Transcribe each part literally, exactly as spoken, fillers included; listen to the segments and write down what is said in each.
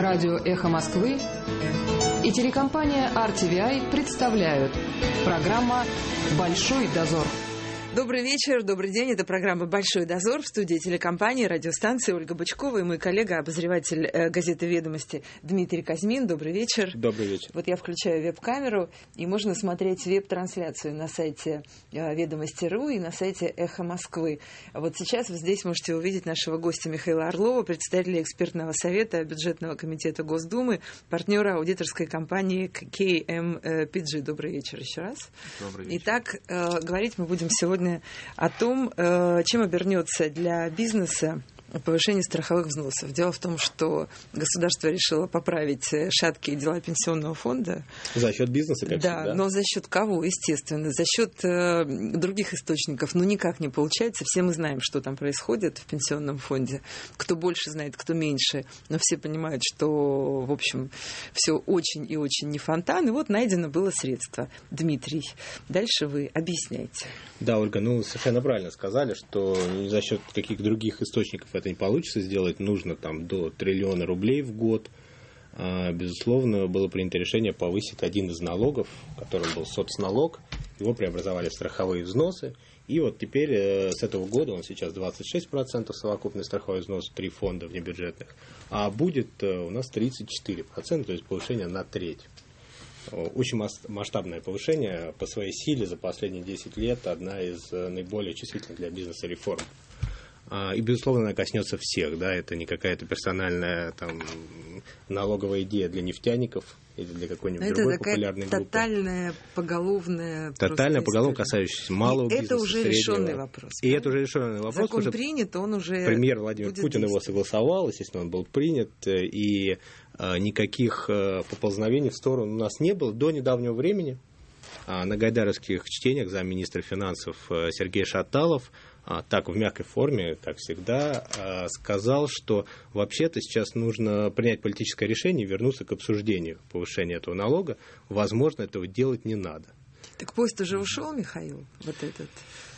Радио «Эхо Москвы» и телекомпания ар ти ви ай представляют программа «Большой дозор». Добрый вечер, добрый день. Это программа «Большой дозор» в студии телекомпании, радиостанции Ольга Бычкова и мой коллега, обозреватель э, газеты «Ведомости» Дмитрий Казьмин. Добрый вечер. Добрый вечер. Вот я включаю веб-камеру, и можно смотреть веб-трансляцию на сайте э, «Ведомости.ру» и на сайте «Эхо Москвы». Вот сейчас вы здесь можете увидеть нашего гостя Михаила Орлова, председателя экспертного совета бюджетного комитета Госдумы, партнера аудиторской компании кей эм пи джи. Добрый вечер еще раз. Добрый вечер. Итак, э, говорить мы будем сегодня о том, чем обернется для бизнеса повышение страховых взносов. Дело в том, что государство решило поправить шаткие дела пенсионного фонда. За счет бизнеса, как да, всегда. Но за счет кого, естественно? За счет э, других источников. Ну, никак не получается. Все мы знаем, что там происходит в пенсионном фонде. Кто больше знает, кто меньше. Но все понимают, что, в общем, все очень и очень не фонтан. И вот найдено было средство. Дмитрий, дальше вы объясняйте. Да, Ольга, ну, совершенно правильно сказали, что за счет каких других источников это не получится сделать. Нужно там до триллиона рублей в год. Безусловно, было принято решение повысить один из налогов, которым был соцналог. Его преобразовали в страховые взносы. И вот теперь с этого года, он сейчас двадцать шесть процентов совокупный страховой взнос, три фонда внебюджетных, а будет у нас тридцать четыре процента, то есть повышение на треть. Очень масштабное повышение по своей силе за последние десять лет, одна из наиболее чувствительных для бизнеса реформ. И, безусловно, она коснется всех, да, это не какая-то персональная там, налоговая идея для нефтяников или для какой-нибудь это другой популярной группы. Это тотальная поголовная... Тотальная поголовная, касающаяся малого и бизнеса, это уже среднего. решенный вопрос. И это уже решенный вопрос. Закон уже принят, он уже премьер Владимир Путин его согласовал, естественно, он был принят, и никаких поползновений в сторону у нас не было до недавнего времени. На гайдаровских чтениях замминистра финансов Сергей Шаталов так в мягкой форме, как всегда, сказал, что вообще-то сейчас нужно принять политическое решение и вернуться к обсуждению повышения этого налога. Возможно, этого делать не надо. Так поезд уже ушел, Михаил, вот этот?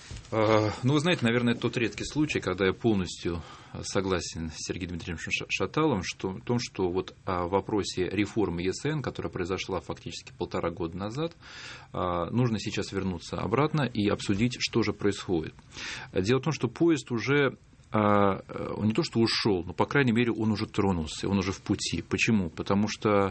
Ну, вы знаете, наверное, это тот редкий случай, когда я полностью согласен с Сергеем Дмитриевичем Шаталовым что, в том, что вот о вопросе реформы е эс эн, которая произошла фактически полтора года назад, нужно сейчас вернуться обратно и обсудить, что же происходит. Дело в том, что поезд уже он не то что ушел, но, по крайней мере, он уже тронулся, он уже в пути. Почему? Потому что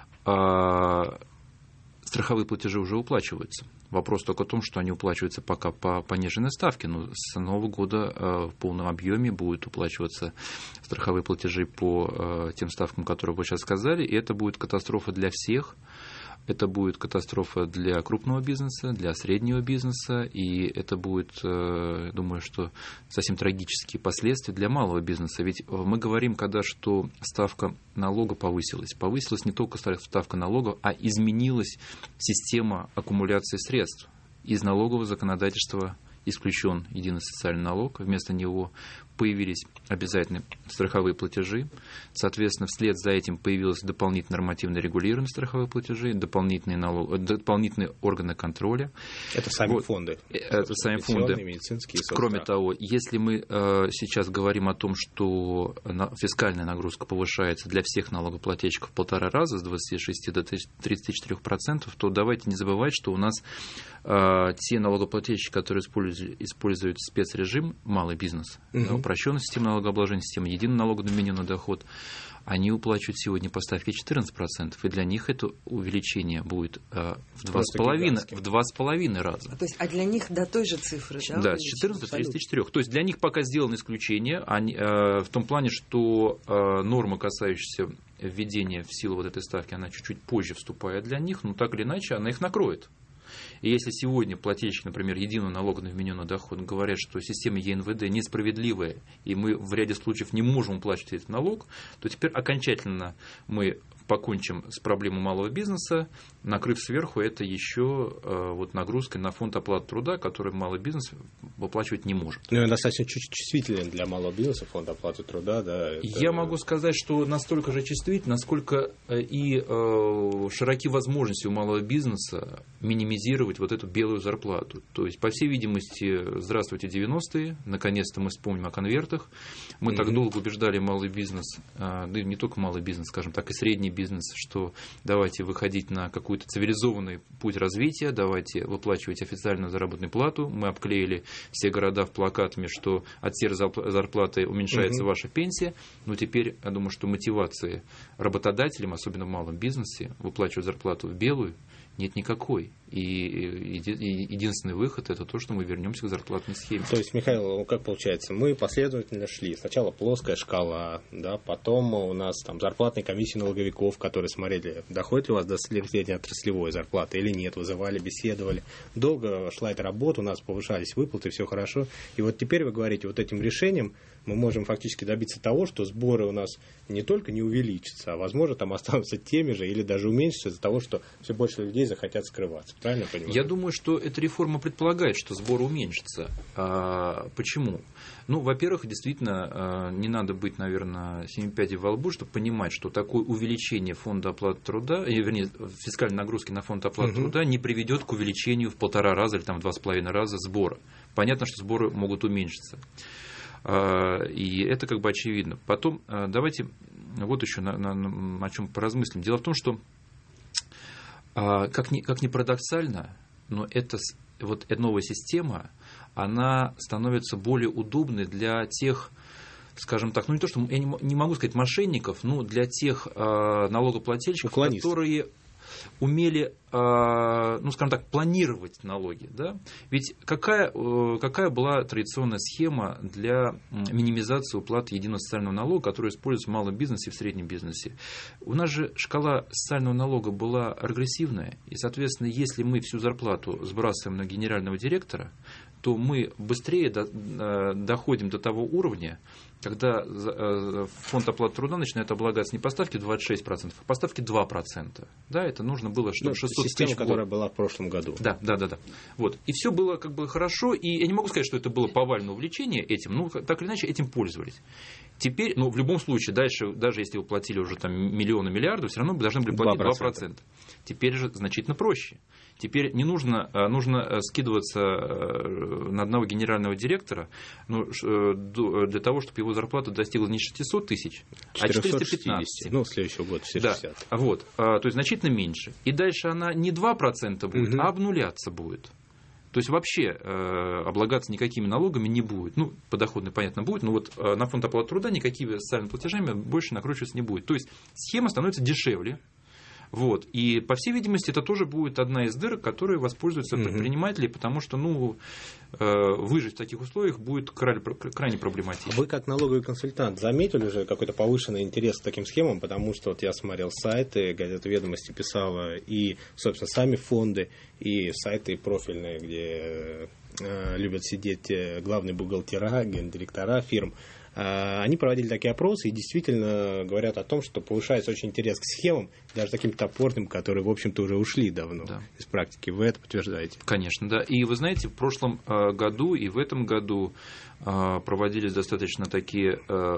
страховые платежи уже уплачиваются. Вопрос только в том, что они уплачиваются пока по пониженной ставке, но с нового года в полном объеме будут уплачиваться страховые платежи по тем ставкам, которые вы сейчас сказали, и это будет катастрофа для всех. Это будет катастрофа для крупного бизнеса, для среднего бизнеса, и это будет, думаю, что совсем трагические последствия для малого бизнеса. Ведь мы говорим, когда что ставка налога повысилась. Повысилась не только ставка налога, а изменилась система аккумуляции средств. Из налогового законодательства исключен единый социальный налог, вместо него появились обязательные страховые платежи, соответственно, вслед за этим появилось дополнительное нормативное регулирование страховых платежей, дополнительные, налог... дополнительные органы контроля. Это сами вот. фонды. Это сами фонды. Медицинские. Кроме того, если мы э, сейчас говорим о том, что фискальная нагрузка повышается для всех налогоплательщиков в полтора раза, с двадцати шести до тридцати четырёх процентов, то давайте не забывать, что у нас э, те налогоплательщики, которые используют, используют спецрежим, малый бизнес, угу. упрощенная система налогообложения, система единого налога на вмененный доход, они уплачивают сегодня по ставке четырнадцать процентов, и для них это увеличение будет э, в два с половиной раза. А, то есть, а для них до той же цифры, да? Да, с четырнадцати до тридцати четырёх. То есть для них пока сделано исключение они, э, в том плане, что э, норма, касающаяся введения в силу вот этой ставки, она чуть-чуть позже вступает для них, но так или иначе она их накроет. И если сегодня плательщики, например, единого налога на вмененный доход говорят, что система е эн вэ дэ несправедливая, и мы в ряде случаев не можем уплачивать этот налог, то теперь окончательно мы покончим с проблемой малого бизнеса, накрыв сверху это еще вот нагрузкой на фонд оплаты труда, который малый бизнес выплачивать не может. Ну, достаточно чувствителен для малого бизнеса фонд оплаты труда, да. Это... Я могу сказать, что настолько же чувствителен, насколько и э, широки возможности у малого бизнеса минимизировать вот эту белую зарплату. То есть, по всей видимости, здравствуйте, девяностые, наконец-то мы вспомним о конвертах. Мы mm-hmm. так долго убеждали малый бизнес, э, да и не только малый бизнес, скажем так, и средний бизнес, что давайте выходить на какой-то цивилизованный путь развития, давайте выплачивать официальную заработную плату. Мы обклеили все города плакатами, что от серой зарплаты уменьшается угу. ваша пенсия. Но теперь, я думаю, что мотивации работодателям, особенно в малом бизнесе, выплачивать зарплату в белую, нет никакой. И единственный выход – это то, что мы вернемся к зарплатной схеме. То есть, Михаил, как получается, мы последовательно шли. Сначала плоская шкала, да, потом у нас там зарплатные комиссии налоговиков, которые смотрели, доходит ли у вас до средней отраслевой зарплаты или нет, вызывали, беседовали. Долго шла эта работа, у нас повышались выплаты, все хорошо. И вот теперь вы говорите, вот этим решением мы можем фактически добиться того, что сборы у нас не только не увеличатся, а, возможно, там останутся теми же или даже уменьшатся из-за того, что все больше людей захотят скрываться. Правильно понимаю? Я думаю, что эта реформа предполагает, что сборы уменьшатся. А, почему? Ну, во-первых, действительно, не надо быть, наверное, семи пядей во лбу, чтобы понимать, что такое увеличение фонда оплаты труда, вернее, фискальной нагрузки на фонд оплаты угу. труда не приведет к увеличению в полтора раза или там, в два с половиной раза сбора. Понятно, что сборы могут уменьшиться. И это как бы очевидно. Потом давайте вот еще на, на, на, о чем поразмыслим. Дело в том, что как ни, как ни парадоксально, но эта вот эта новая система, она становится более удобной для тех, скажем так, ну не то, что я не, не могу сказать мошенников, но для тех налогоплательщиков, уклонистов, которые умели, ну, скажем так, планировать налоги. Да? Ведь какая, какая была традиционная схема для минимизации уплаты единого социального налога, которая используется в малом бизнесе и в среднем бизнесе? У нас же шкала социального налога была регрессивная, и, соответственно, если мы всю зарплату сбрасываем на генерального директора, то мы быстрее до, доходим до того уровня, когда фонд оплаты труда начинает облагаться не по ставке двадцать шесть процентов, а по ставке два процента. Да, это нужно было, чтобы ну, шестьсот система, тысяч... которая была в прошлом году. Да, да, да, да. Вот. И все было как бы хорошо, и я не могу сказать, что это было повальное увлечение этим, но так или иначе этим пользовались. Теперь, ну, в любом случае, дальше, даже если вы платили уже там миллионы, миллиардов, все равно вы должны были платить два процента. Теперь же значительно проще. Теперь не нужно, нужно скидываться на одного генерального директора, ну, для того, чтобы его зарплата достигла не шестьсот тысяч, а четыреста пятнадцать. Ну, следующего года четыреста шестьдесят. Да, вот, то есть значительно меньше. И дальше она не два процента будет, угу. а обнуляться будет. То есть вообще э, облагаться никакими налогами не будет. Ну, подоходный, понятно, будет, но вот э, на фонд оплаты труда никакими социальными платежами больше накручиваться не будет. То есть схема становится дешевле. Вот. И, по всей видимости, это тоже будет одна из дырок, которой воспользуются mm-hmm. предприниматели, потому что ну, выжить в таких условиях будет крайне, крайне проблематично. Вы, как налоговый консультант, заметили уже какой-то повышенный интерес к таким схемам? Потому что вот я смотрел сайты, газета «Ведомости» писала, и, собственно, сами фонды, и сайты профильные, где э, любят сидеть главные бухгалтера, гендиректора фирм. Они проводили такие опросы и действительно говорят о том, что повышается очень интерес к схемам, даже таким топорным, которые, в общем-то, уже ушли давно да. из практики. Вы это подтверждаете? Конечно, да. И вы знаете, в прошлом году и в этом году проводились достаточно такие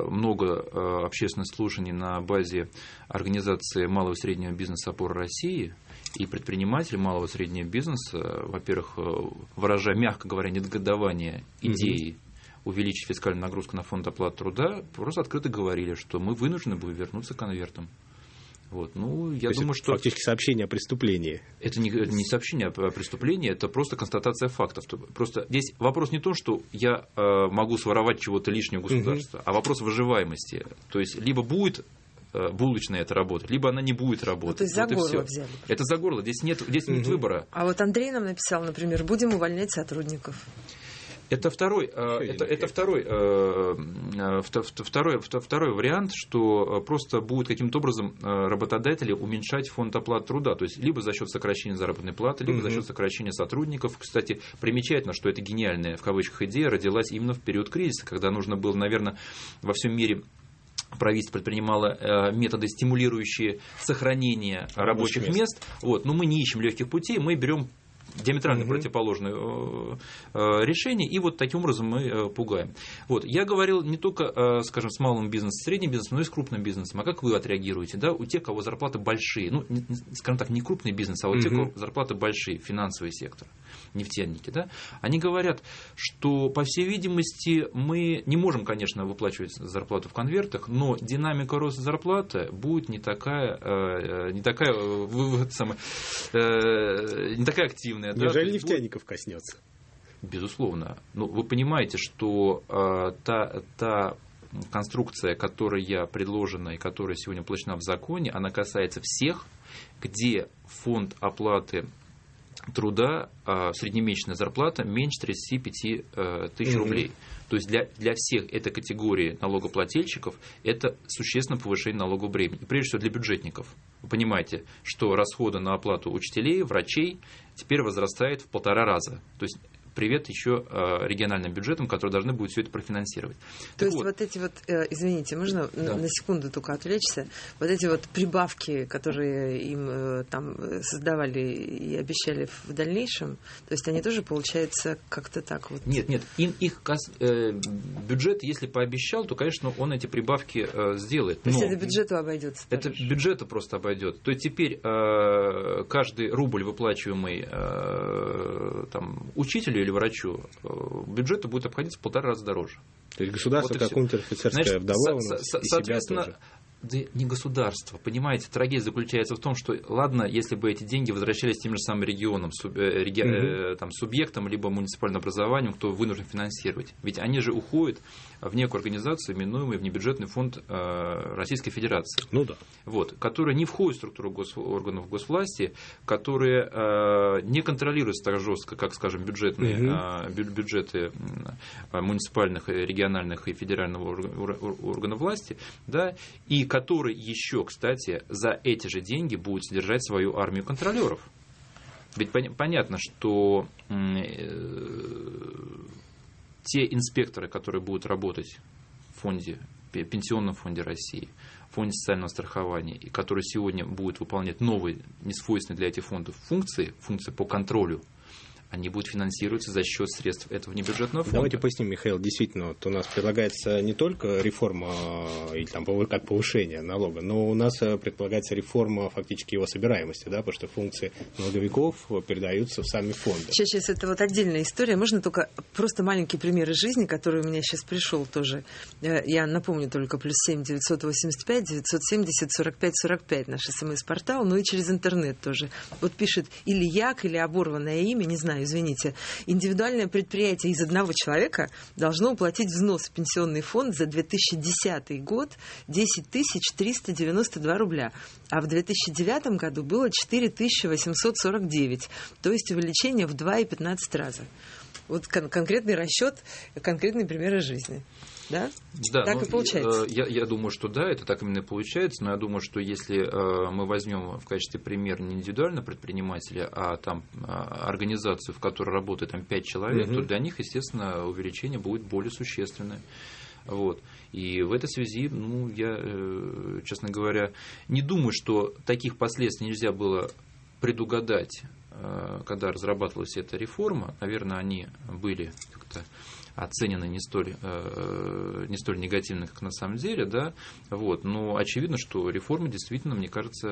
много общественных слушаний на базе организации малого и среднего бизнеса «Опора России». И предприниматели малого и среднего бизнеса, во-первых, выражая, мягко говоря, негодование идеи, mm-hmm. увеличить фискальную нагрузку на фонд оплаты труда, просто открыто говорили, что мы вынуждены будем вернуться к конвертам. Вот. Ну, я То думаю, есть что... фактически сообщение о преступлении. Это не, не сообщение о преступлении, это просто констатация фактов. Просто здесь вопрос не то, что я э, могу своровать чего-то лишнего государства, угу. а вопрос выживаемости. То есть, либо будет э, булочная эта работать, либо она не будет работать. Ну, то есть вот за горло взяли. Это за горло, здесь нет, здесь угу. нет выбора. А вот Андрей нам написал, например, будем увольнять сотрудников. Это второй, это, это второй, второй, второй вариант, что просто будут каким-то образом работодатели уменьшать фонд оплаты труда, то есть либо за счет сокращения заработной платы, либо mm-hmm. за счет сокращения сотрудников. Кстати, примечательно, что эта гениальная в кавычках идея родилась именно в период кризиса, когда нужно было, наверное, во всем мире правительство предпринимало методы, стимулирующие сохранение рабочих, рабочих мест. мест. Вот. Но мы не ищем легких путей, мы берем диаметрально угу. противоположное решение, и вот таким образом мы пугаем. Вот. Я говорил не только, скажем, с малым бизнесом, средним бизнесом, но и с крупным бизнесом. А как вы отреагируете? Да? У тех, у кого зарплаты большие, ну, скажем так, не крупный бизнес, а у угу. тех, у кого зарплаты большие, финансовый сектор, нефтяники, да? Они говорят, что, по всей видимости, мы не можем, конечно, выплачивать зарплату в конвертах, но динамика роста зарплаты будет не такая, не такая, не такая активная. Неужели да, нефтяников будет... коснется? Безусловно. Ну, вы понимаете, что э, та, та конструкция, которая предложена и которая сегодня воплощена в законе, она касается всех, где фонд оплаты труда, э, среднемесячная зарплата меньше тридцати пяти э, тысяч mm-hmm. рублей. То есть для, для всех этой категории налогоплательщиков это существенное повышение налогового бремени. И прежде всего для бюджетников. Вы понимаете, что расходы на оплату учителей, врачей теперь возрастают в полтора раза. То есть привет еще региональным бюджетам, которые должны будут все это профинансировать. То так есть вот. вот эти вот, извините, можно да. на секунду только отвлечься, вот эти вот прибавки, которые им там создавали и обещали в дальнейшем, то есть они тоже, получается, как-то так вот... Нет, нет, им их э, бюджет, если пообещал, то, конечно, он эти прибавки э, сделает. То есть это бюджету обойдется? Это дороже. Бюджету просто обойдет. То есть теперь э, каждый рубль, выплачиваемый э, там, учителю или врачу, бюджету будет обходиться в полтора раза дороже. То есть государство, вот как унтер-офицерская вдова, у нас, со- и соответственно, себя тоже. Да не государство. Понимаете, трагедия заключается в том, что, ладно, если бы эти деньги возвращались тем же самым регионам, суб, реги, mm-hmm. там, субъектам, либо муниципальным образованием, кто вынужден финансировать. Ведь они же уходят в некую организацию, именуемую внебюджетный фонд э, Российской Федерации. Ну да. Вот, которая не входит в структуру гос, органов госвласти, которые э, не контролируются так жестко, как, скажем, бюджетные, mm-hmm. э, бюджеты э, муниципальных, региональных и федерального органов власти, да, и которые еще, кстати, за эти же деньги будут содержать свою армию контролеров. Ведь понятно, что те инспекторы, которые будут работать в фонде, Пенсионном фонде России, в фонде социального страхования, и которые сегодня будут выполнять новые, несвойственные для этих фондов функции, функции по контролю, они будут финансироваться за счет средств этого внебюджетного фонда. Давайте поясним, Михаил, действительно, вот у нас предлагается не только реформа или там как повышение налога, но у нас предполагается реформа фактически его собираемости, да, потому что функции налоговиков передаются в сами фонды. Сейчас, сейчас это вот отдельная история. Можно только просто маленький пример из жизни, который у меня сейчас пришел тоже. Я напомню только плюс семь девятьсот восемьдесят пять девятьсот семьдесят сорок пять сорок пять наш смс-портал, ну и через интернет тоже. Вот пишет или як, или оборванное имя, не знаю, извините, индивидуальное предприятие из одного человека должно уплатить взнос в пенсионный фонд за две тысячи десятый год десять тысяч триста девяносто два рубля, а в две тысячи девятом году было четыре тысячи восемьсот сорок девять, то есть увеличение в два и пятнадцать раза. Вот кон- конкретный расчет, конкретные примеры жизни. Да? Да, так ну, и получается. Я, я думаю, что да, это так именно и получается, но я думаю, что если э, мы возьмем в качестве примера не индивидуального предпринимателя, а там э, организацию, в которой работает там пять человек, угу. то для них, естественно, увеличение будет более существенное. Вот. И в этой связи, ну, я, э, честно говоря, не думаю, что таких последствий нельзя было предугадать, э, когда разрабатывалась эта реформа. Наверное, они были как-то оценены не столь, э, не столь негативно, как на самом деле, да, вот, но очевидно, что реформа действительно, мне кажется,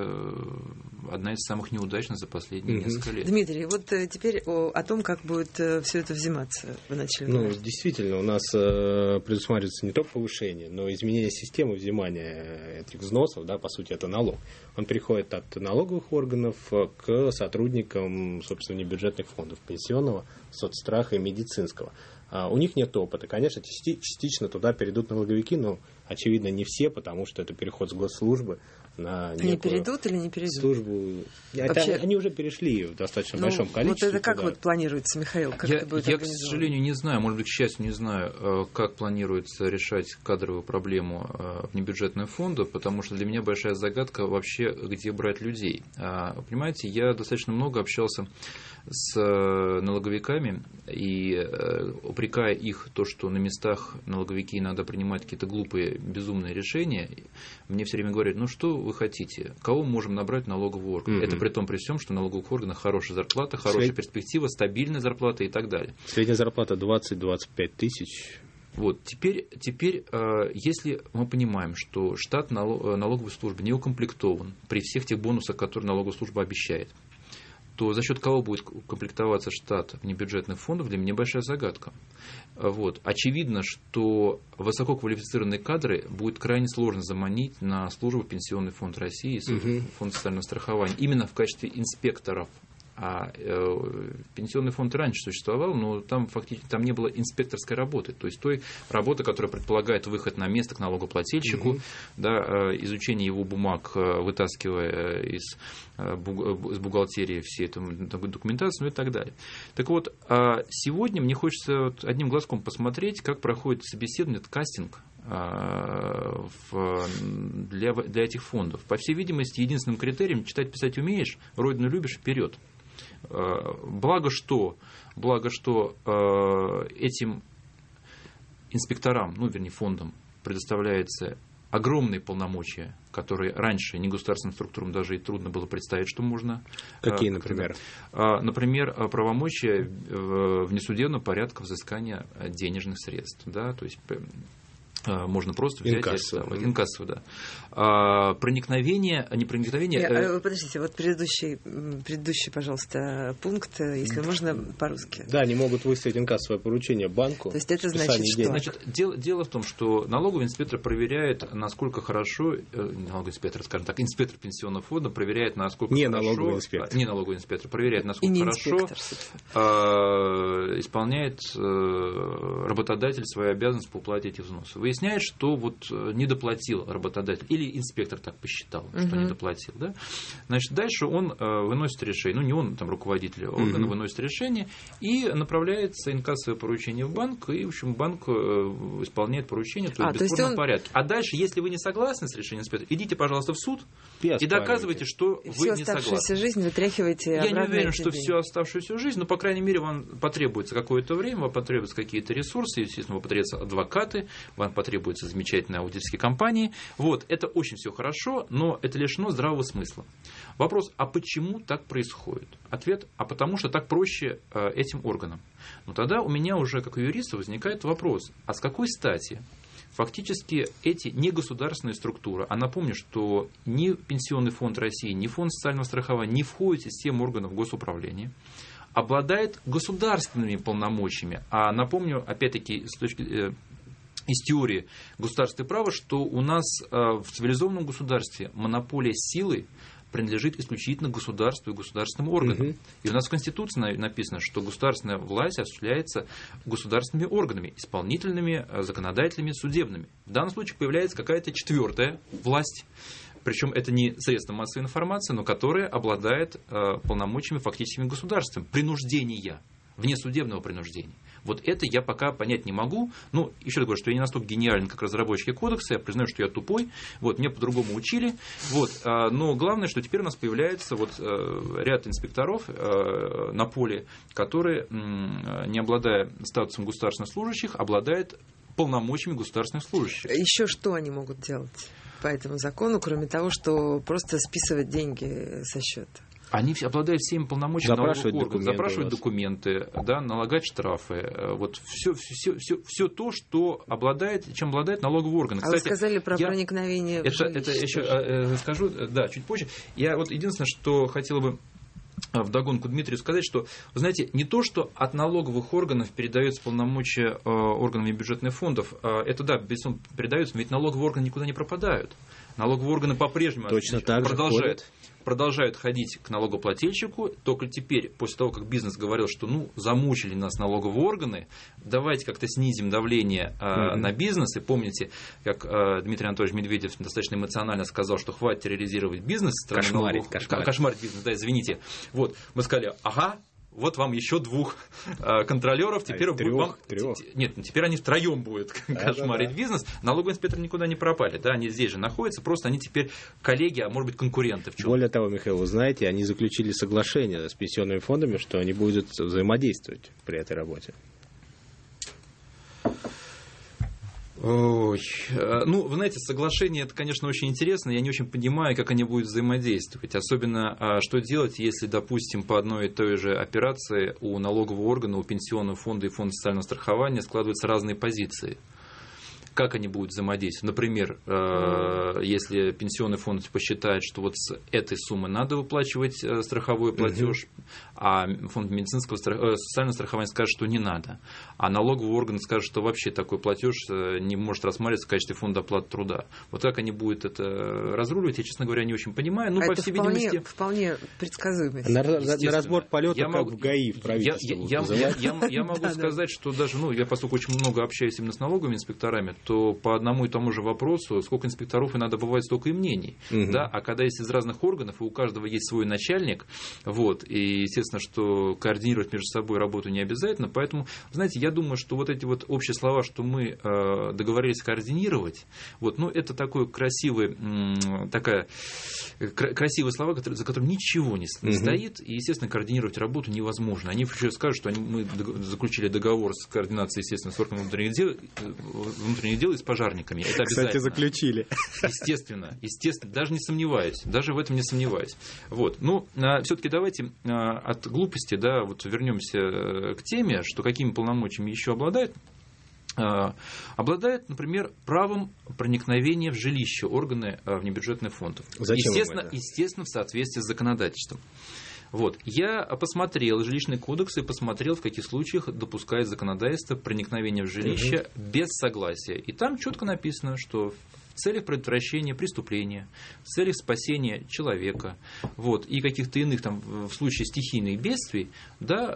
одна из самых неудачных за последние mm-hmm. несколько лет. Дмитрий, вот теперь о, о том, как будет все это взиматься, вы начали Ну, говорить. Действительно, у нас э, предусматривается не только повышение, но и изменение системы взимания этих взносов, да, по сути, это налог. Он переходит от налоговых органов к сотрудникам, собственно, небюджетных фондов пенсионного, соцстраха и медицинского. У них нет опыта. Конечно, частично туда перейдут налоговики, но, очевидно, не все, потому что это переход с госслужбы на Они перейдут или не перейдут? Службу. Вообще... Это, они уже перешли в достаточно ну, большом количестве. Вот это как туда. вот планируется, Михаил? Как я, это будет я, к сожалению, не знаю, может быть, к счастью, не знаю, как планируется решать кадровую проблему внебюджетного фонда, потому что для меня большая загадка вообще, где брать людей. Понимаете, я достаточно много общался с налоговиками и упрекая их то, что на местах налоговики иногда принимают какие-то глупые такое безумное решение. Мне все время говорят, ну что вы хотите, кого мы можем набрать в налоговый орган? Mm-hmm. Это при том, при всем, что в налоговых органах хорошая зарплата, хорошая Сред... перспектива, стабильная зарплата и так далее. Средняя зарплата двадцать-двадцать пять тысяч. Вот, теперь, теперь, если мы понимаем, что штат налоговой службы не укомплектован при всех тех бонусах, которые налоговая служба обещает, то за счет кого будет комплектоваться штат внебюджетных фондов, для меня большая загадка. Вот. Очевидно, что высококвалифицированные кадры будет крайне сложно заманить на службу в Пенсионный фонд России и угу. Фонд социального страхования именно в качестве инспекторов. А э, Пенсионный фонд раньше существовал, но там фактически там не было инспекторской работы, то есть той работы, которая предполагает выход на место к налогоплательщику, угу. да, э, изучение его бумаг, э, вытаскивая из, э, буг, из бухгалтерии все эту документацию, ну и так далее. Так вот, э, сегодня мне хочется вот одним глазком посмотреть, как проходит собеседование, этот кастинг В, для, для этих фондов. По всей видимости, единственным критерием читать, писать умеешь, родину любишь, вперед. Благо что, благо что этим инспекторам, ну, вернее, фондам предоставляется огромные полномочия, которые раньше негосударственным структурам даже и трудно было представить, что можно. Какие, например? Например, правомочия внесудебного порядка взыскания денежных средств. Да, то есть можно просто взять инкассу. и арестовать. Инкассу, да. А, проникновение, не проникновение... Я, подождите, вот предыдущий, предыдущий, пожалуйста, пункт, если можно, по-русски. Да, они могут выставить инкассовое поручение банку. То есть это значит что? Значит, дело, дело в том, что налоговый инспектор проверяет, насколько хорошо, налоговый инспектор, скажем так, инспектор пенсионного фонда проверяет, насколько не хорошо... Налоговый инспектор. Не налоговый инспектор. Проверяет, насколько хорошо а, исполняет а, работодатель свои обязанности по уплате этих взносов. Выясняет, что вот недоплатил работодатель, или инспектор так посчитал, uh-huh. что недоплатил. Да? Значит, дальше он э, выносит решение, ну не он, там руководитель органа, uh-huh. выносит решение и направляется инкассовое поручение в банк, и, в общем, банк э, исполняет поручение, то есть а, в бесспорном он... порядке. А дальше, если вы не согласны с решением инспектора, идите, пожалуйста, в суд и, и доказывайте, что и вы не согласны. Всю оставшуюся жизнь вытряхиваете. Я не уверен, что всю оставшуюся жизнь, но, по крайней мере, вам потребуется какое-то время, вам потребуются какие-то ресурсы, естественно, вам потребуются адвокаты, вам потребуются замечательные аудиторские компании. Вот, это очень все хорошо, но это лишено здравого смысла. Вопрос, а почему так происходит? Ответ, а потому что так проще э, этим органам. Но тогда у меня уже, как у юриста, возникает вопрос, а с какой стати фактически эти негосударственные структуры, а напомню, что ни Пенсионный фонд России, ни Фонд социального страхования не входят в систему органов госуправления, обладает государственными полномочиями. А напомню, опять-таки, с точки... Э, из теории государства и права, что у нас в цивилизованном государстве монополия силы принадлежит исключительно государству и государственным органам. Угу. И у нас в Конституции написано, что государственная власть осуществляется государственными органами, исполнительными, законодательными, судебными. В данном случае появляется какая-то четвертая власть, причем это не средство массовой информации, но которая обладает полномочиями фактическими государством. Принуждения, внесудебного принуждения. Вот это я пока понять не могу. Ну, еще раз говорю, что я не настолько гениален, как разработчики кодекса. Я признаю, что я тупой. Вот, меня по-другому учили. Вот, но главное, что теперь у нас появляется вот ряд инспекторов на поле, которые, не обладая статусом государственных служащих, обладают полномочиями государственных служащих. Еще что они могут делать по этому закону, кроме того, что просто списывать деньги со счета? Они обладают всеми полномочиями налоговых органов, запрашивать вас. документы, да, налагать штрафы. Вот все, все, все, все то, что обладает, чем обладает налоговый орган. А Кстати, вы сказали про я, проникновение в это, жилище. Это еще э, скажу, да, чуть позже. Я вот единственное, что хотела бы вдогонку Дмитрию сказать, что, вы знаете, не то, что от налоговых органов передаются полномочия э, органами бюджетных фондов, э, это да, безусловно, передаются, но ведь налоговые органы никуда не пропадают. Налоговые органы по-прежнему Точно так продолжают. Же продолжают ходить к налогоплательщику, только теперь, после того, как бизнес говорил, что ну, замучили нас налоговые органы, давайте как-то снизим давление э, mm-hmm. на бизнес. И помните, как э, Дмитрий Анатольевич Медведев достаточно эмоционально сказал, что хватит терроризировать бизнес. Кошмарить, кошмарить. Кошмарить бизнес, да, извините. Вот, мы сказали, ага, вот вам еще двух э, контролеров, теперь а трех, вам... трех. Нет, ну, теперь они втроем будут кошмарить да, да. бизнес. Налоговые инспекторы никуда не пропали, да, они здесь же находятся, просто они теперь коллеги, а может быть конкуренты в чем-то. Более того, Михаил, вы знаете, они заключили соглашение с пенсионными фондами, что они будут взаимодействовать при этой работе. Ой, ну, вы знаете, соглашение, это, конечно, очень интересно. Я не очень понимаю, как они будут взаимодействовать. Особенно, что делать, если, допустим, по одной и той же операции у налогового органа, у пенсионного фонда и фонда социального страхования складываются разные позиции. Как они будут взаимодействовать? Например, если пенсионный фонд посчитает, что вот с этой суммы надо выплачивать страховой платеж, угу. а фонд медицинского социального страхования скажет, что не надо, а налоговый орган скажет, что вообще такой платеж не может рассматриваться в качестве фонда оплаты труда. Вот как они будут это разруливать, я, честно говоря, не очень понимаю. Ну, а по это всей вполне, видимости, вполне предсказуемо. На, на разбор полета я как могу, в ГАИ в правительстве. Я, я, я, я, я могу сказать, что даже, ну, я поскольку очень много общаюсь именно с налоговыми инспекторами, то по одному и тому же вопросу, сколько инспекторов и надо, бывает столько и мнений. Угу. Да? А когда есть из разных органов, и у каждого есть свой начальник, вот, и естественно, что координировать между собой работу не обязательно, поэтому, знаете, я думаю, что вот эти вот общие слова, что мы э, договорились координировать, вот, ну, это такой красивый, м, такая, кра- красивые слова, которые, за которым ничего не угу. стоит, и, естественно, координировать работу невозможно. Они еще скажут, что они, мы заключили договор с координацией, естественно, с органом внутренних дел, внутренних дел и с пожарниками. Это обязательно. Кстати, заключили. Естественно, естественно, даже не сомневаюсь, даже в этом не сомневаюсь. Вот. Ну, все-таки давайте от глупости, да, вот вернемся к теме, что какими полномочиями еще обладает. Обладает, например, правом проникновения в жилище органы внебюджетных фондов. Зачем естественно, естественно, в соответствии с законодательством. Вот. Я посмотрел жилищный кодекс и посмотрел, в каких случаях допускает законодательство проникновение в жилище угу. без согласия. И там четко написано, что в целях предотвращения преступления, в целях спасения человека, вот, и каких-то иных там в случае стихийных бедствий, да,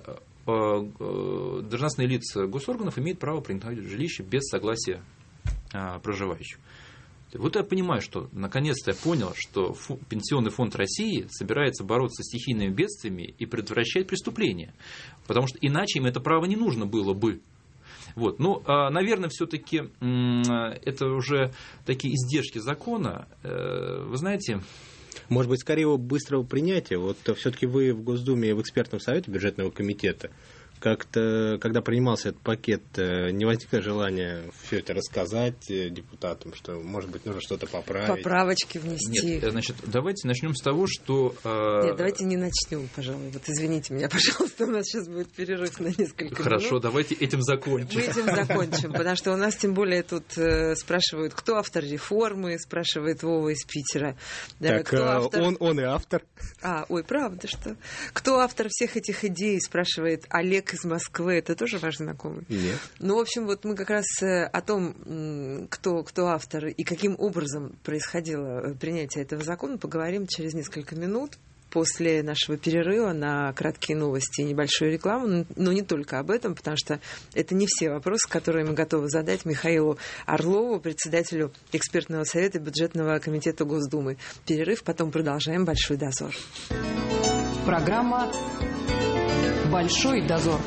должностные лица госорганов имеют право проникновать в жилище без согласия проживающих. Вот я понимаю, что наконец-то я понял, что фу, Пенсионный фонд России собирается бороться с стихийными бедствиями и предотвращать преступления, потому что иначе им это право не нужно было бы. Вот. Ну, наверное, все-таки это уже такие издержки закона. Вы знаете... Может быть, скорее его быстрого принятия. Вот все-таки вы в Госдуме и в экспертном совете бюджетного комитета как-то, когда принимался этот пакет, не возникло желания все это рассказать депутатам, что, может быть, нужно что-то поправить? Поправочки внести. Нет, значит, давайте начнем с того, что... Нет, давайте не начнем, пожалуй. Вот извините меня, пожалуйста, у нас сейчас будет перерыв на несколько Хорошо, минут. давайте этим закончим. Мы этим закончим, потому что у нас тем более тут спрашивают, кто автор реформы, спрашивает Вова из Питера. Да, так, кто автор... он, он и автор. А, ой, правда, что? Кто автор всех этих идей, спрашивает Олег из Москвы. Это тоже ваш знакомый? Нет. Ну, в общем, вот мы как раз о том, кто, кто автор и каким образом происходило принятие этого закона, поговорим через несколько минут после нашего перерыва на краткие новости и небольшую рекламу. Но не только об этом, потому что это не все вопросы, которые мы готовы задать Михаилу Орлову, председателю экспертного совета бюджетного комитета Госдумы. Перерыв, потом продолжаем «Большой дозор». Программа «Большой дозор».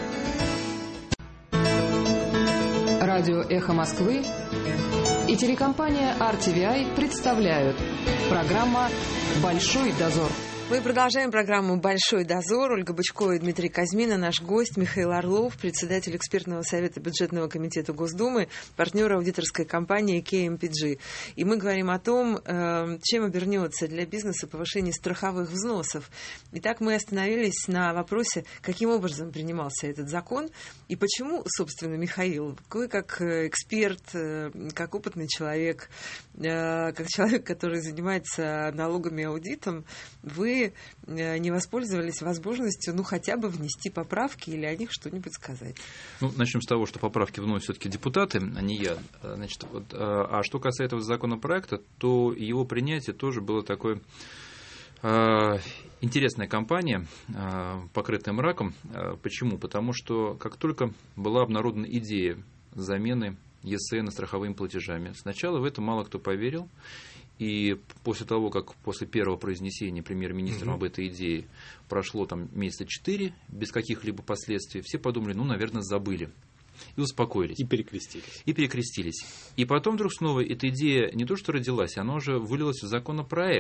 Радио «Эхо Москвы» и телекомпания ар ти ви ай представляют программа «Большой дозор». Мы продолжаем программу «Большой дозор». Ольга Бычкова и Дмитрий Казьмин, наш гость Михаил Орлов, председатель экспертного совета бюджетного комитета Госдумы, партнер аудиторской компании кей эм пи джи. И мы говорим о том, чем обернется для бизнеса повышение страховых взносов. Итак, мы остановились на вопросе, каким образом принимался этот закон и почему, собственно, Михаил, вы как эксперт, как опытный человек, как человек, который занимается налогами и аудитом, вы не воспользовались возможностью, ну, хотя бы внести поправки или о них что-нибудь сказать? Ну, начнем с того, что поправки вносят все-таки депутаты, а не я. Значит, вот, а что касается этого законопроекта, то его принятие тоже было такой э, интересная кампания, э, покрытая мраком. Почему? Потому что как только была обнародована идея замены ЕСН страховыми платежами, сначала в это мало кто поверил. И после того, как после первого произнесения премьер-министром mm-hmm. об этой идее прошло там месяца четыре без каких-либо последствий, все подумали, ну, наверное, забыли. И успокоились. И перекрестились. И перекрестились. И потом вдруг снова эта идея не то что родилась, она уже вылилась в законопроект.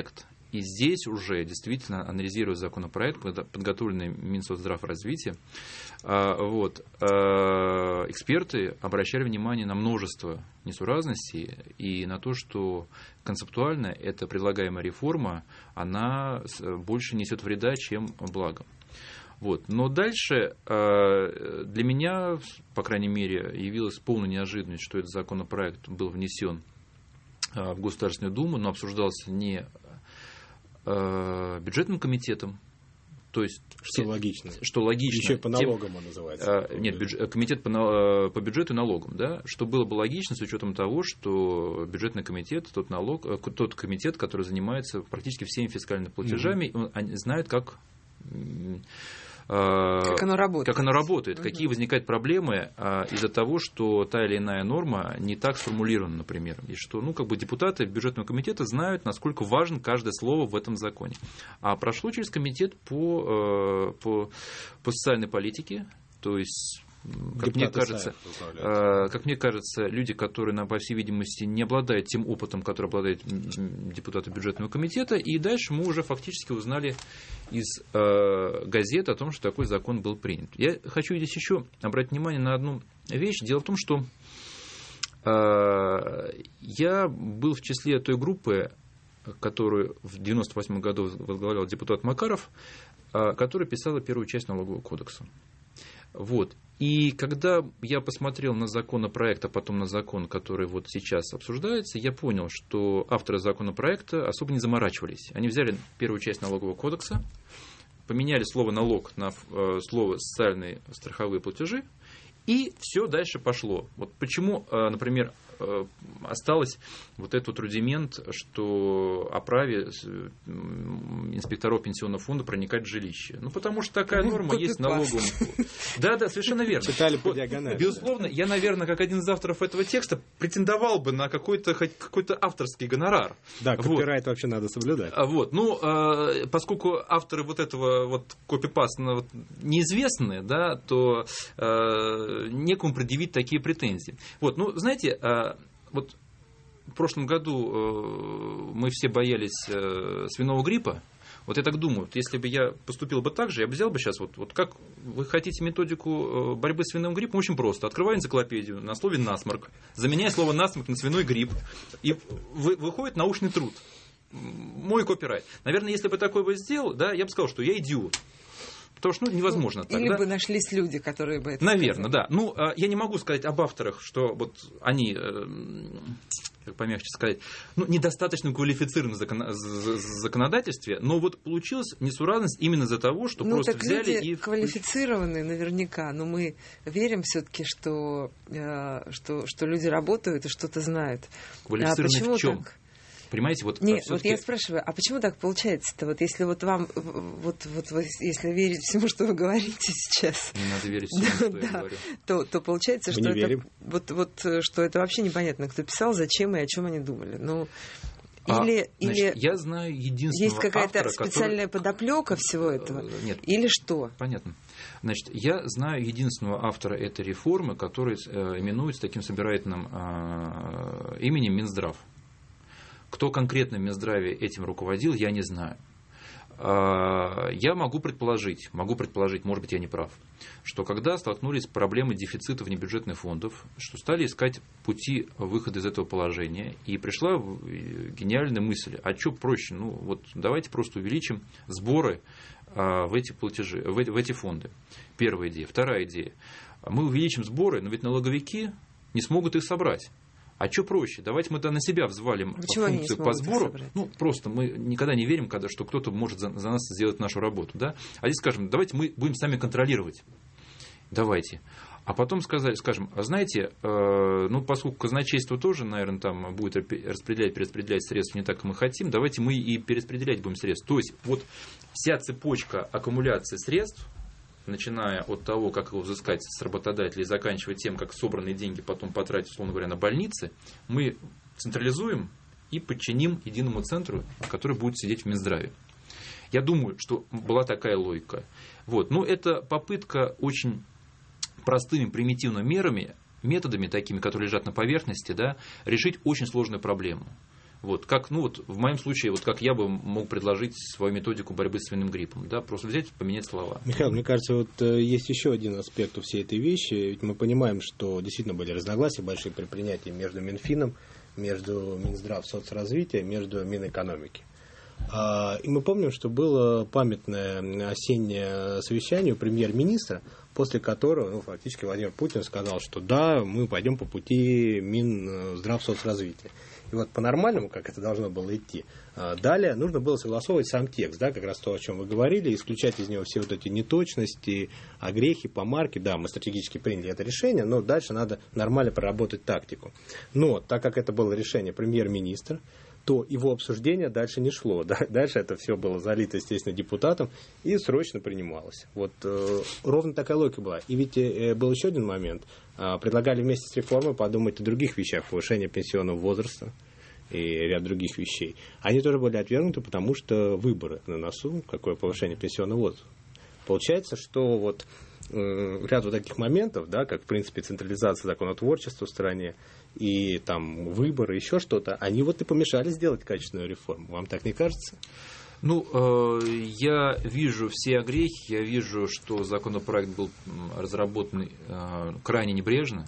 И здесь уже, действительно, анализируя законопроект, подготовленный Минсоцздравразвития, вот, эксперты обращали внимание на множество несуразностей и на то, что концептуально эта предлагаемая реформа, она больше несет вреда, чем блага. Вот. Но дальше для меня, по крайней мере, явилась полная неожиданность, что этот законопроект был внесен в Государственную Думу, но обсуждался не бюджетным комитетом, то есть что логично, что логично, еще и по налогам он называется. Нет, бюджет, комитет по, по бюджету и налогам, да, что было бы логично с учетом того, что бюджетный комитет, тот налог, тот комитет, который занимается практически всеми фискальными платежами, mm-hmm. они знают, как Как оно работает. Как оно работает, угу. какие возникают проблемы а, из-за того, что та или иная норма не так сформулирована, например. И что ну, как бы депутаты бюджетного комитета знают, насколько важно каждое слово в этом законе. А прошло через комитет по, по, по социальной политике, то есть... Как мне, кажется, как мне кажется, люди, которые, по всей видимости, не обладают тем опытом, который обладают депутаты бюджетного комитета, и дальше мы уже фактически узнали из э, газет о том, что такой закон был принят. Я хочу здесь еще обратить внимание на одну вещь. Дело в том, что э, я был в числе той группы, которую в девяносто восьмом году возглавлял депутат Макаров, э, которая писала первую часть налогового кодекса. Вот. И когда я посмотрел на законопроект, а потом на закон, который вот сейчас обсуждается, я понял, что авторы законопроекта особо не заморачивались. Они взяли первую часть налогового кодекса, поменяли слово «налог» на слово «социальные страховые платежи», и все дальше пошло. Вот почему, например, осталось вот этот рудимент, что о праве инспекторов пенсионного фонда проникать в жилище. Ну, потому что такая норма есть в налоговом. Да, да, совершенно верно. Читали по диагонали. Безусловно, я, наверное, как один из авторов этого текста, претендовал бы на какой-то, хоть какой-то авторский гонорар. Да, копирайт вот. Вообще надо соблюдать. Вот. Ну, поскольку авторы вот этого вот копипаста вот, неизвестны, да, то некому предъявить такие претензии. Вот, ну, знаете, вот в прошлом году мы все боялись свиного гриппа. Вот я так думаю, если бы я поступил бы так же, я бы взял бы сейчас, вот, вот как вы хотите методику борьбы с свиным гриппом, очень просто. Открываю энциклопедию на слове «насморк», заменяю слово «насморк» на «свиной грипп», и вы, выходит научный труд. Мой копирайт. Наверное, если бы такой бы сделал, да, я бы сказал, что я идиот. Потому что ну, невозможно. Или так, бы да? нашлись люди, которые бы это Наверное, сказали. да. Ну, я не могу сказать об авторах, что вот они, как помягче сказать, ну, недостаточно квалифицированы в законодательстве, но вот получилась несуразность именно из-за того, что ну, просто так взяли люди и... квалифицированные наверняка, но мы верим все-таки, что, что, что люди работают и что-то знают. Квалифицированные а почему в чем? Так? Понимаете, вот... Нет, вот я спрашиваю, а почему так получается-то? Вот если вот вам, вот, вот, вот если верить всему, что вы говорите сейчас... Не надо верить всему, что да, я говорю. То, то получается, Мы что не это, вот, вот, что это вообще непонятно, кто писал, зачем и о чем они думали. Ну, а, или, значит, или я знаю единственного есть какая-то автора, специальная который... подоплека всего этого? Нет. Или что? Понятно. Значит, я знаю единственного автора этой реформы, который именуется таким собирательным именем Минздрав. Кто конкретно в Минздраве этим руководил, я не знаю. Я могу предположить, могу предположить, может быть, я не прав, что когда столкнулись с проблемой дефицита внебюджетных фондов, что стали искать пути выхода из этого положения, и пришла гениальная мысль, а что проще, ну вот давайте просто увеличим сборы в эти платежи, в эти, в эти фонды. Первая идея. Вторая идея. Мы увеличим сборы, но ведь налоговики не смогут их собрать. А что проще? Давайте мы на себя взвалим Почему функцию по сбору. Ну, просто мы никогда не верим, когда, что кто-то может за, за нас сделать нашу работу. Да? А здесь скажем, давайте мы будем сами контролировать. Давайте. А потом сказать, скажем, а знаете, э, ну, поскольку казначейство тоже, наверное, там будет распределять, перераспределять средства не так, как мы хотим, давайте мы и перераспределять будем средства. То есть, вот вся цепочка аккумуляции средств, начиная от того, как его взыскать с работодателя и заканчивая тем, как собранные деньги потом потратить, условно говоря, на больницы, мы централизуем и подчиним единому центру, который будет сидеть в Минздраве. Я думаю, что была такая логика. Вот. Но это попытка очень простыми, примитивными мерами, методами такими, которые лежат на поверхности, да, решить очень сложную проблему. Вот, как, ну, вот в моем случае, вот как я бы мог предложить свою методику борьбы с свиным гриппом, да, просто взять и поменять слова. Михаил, мне кажется, вот э, есть еще один аспект у всей этой вещи. Ведь мы понимаем, что действительно были разногласия большие при принятии между Минфином, между Минздравсоцразвития, между Минэкономики. А, и мы помним, что было памятное осеннее совещание у премьер-министра, после которого, ну, фактически Владимир Путин сказал, что да, мы пойдем по пути Минздравсоцразвития. И вот по-нормальному, как это должно было идти, далее нужно было согласовывать сам текст, да, как раз то, о чем вы говорили, исключать из него все вот эти неточности, огрехи, помарки. Да, мы стратегически приняли это решение, но дальше надо нормально проработать тактику. Но так как это было решение премьер-министра, то его обсуждение дальше не шло. Да? Дальше это все было залито, естественно, депутатом и срочно принималось. Вот э, ровно такая логика была. И ведь э, был еще один момент. Э, предлагали вместе с реформой подумать о других вещах, повышение пенсионного возраста и ряд других вещей. Они тоже были отвергнуты, потому что выборы на носу, какое повышение пенсионного возраста. Получается, что вот э, ряд вот таких моментов, да, как, в принципе, централизация законотворчества в стране, и там выборы, еще что-то, они вот и помешали сделать качественную реформу. Вам так не кажется? Ну, э, я вижу все огрехи, я вижу, что законопроект был разработан э, крайне небрежно.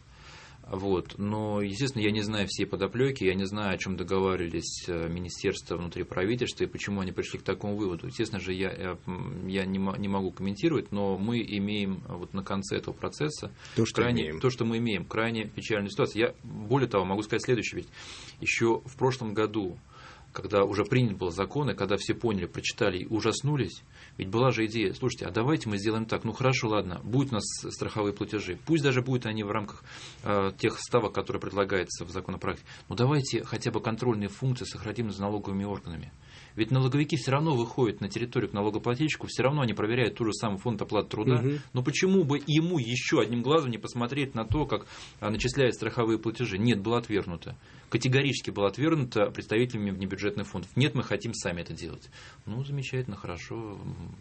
Вот. Но, естественно, я не знаю всей подоплеки, я не знаю, о чем договаривались министерства внутри правительства и почему они пришли к такому выводу. Естественно же, я, я не, не могу комментировать, но мы имеем вот на конце этого процесса то, что, крайне, имеем. то, что мы имеем, крайне печальную ситуацию. Я, более того, могу сказать следующее. Ведь еще в прошлом году, когда уже принят был закон, и когда все поняли, прочитали и ужаснулись, ведь была же идея, слушайте, а давайте мы сделаем так, ну хорошо, ладно, будут у нас страховые платежи, пусть даже будут они в рамках э, тех ставок, которые предлагаются в законопроекте, но давайте хотя бы контрольные функции сохраним за налоговыми органами. Ведь налоговики все равно выходят на территорию к налогоплательщику, все равно они проверяют ту же самую фонд оплаты труда. Угу. Но почему бы ему еще одним глазом не посмотреть на то, как начисляют страховые платежи? Нет, было отвергнуто. Категорически было отвергнуто представителями внебюджетных фондов. Нет, мы хотим сами это делать. Ну, замечательно, хорошо.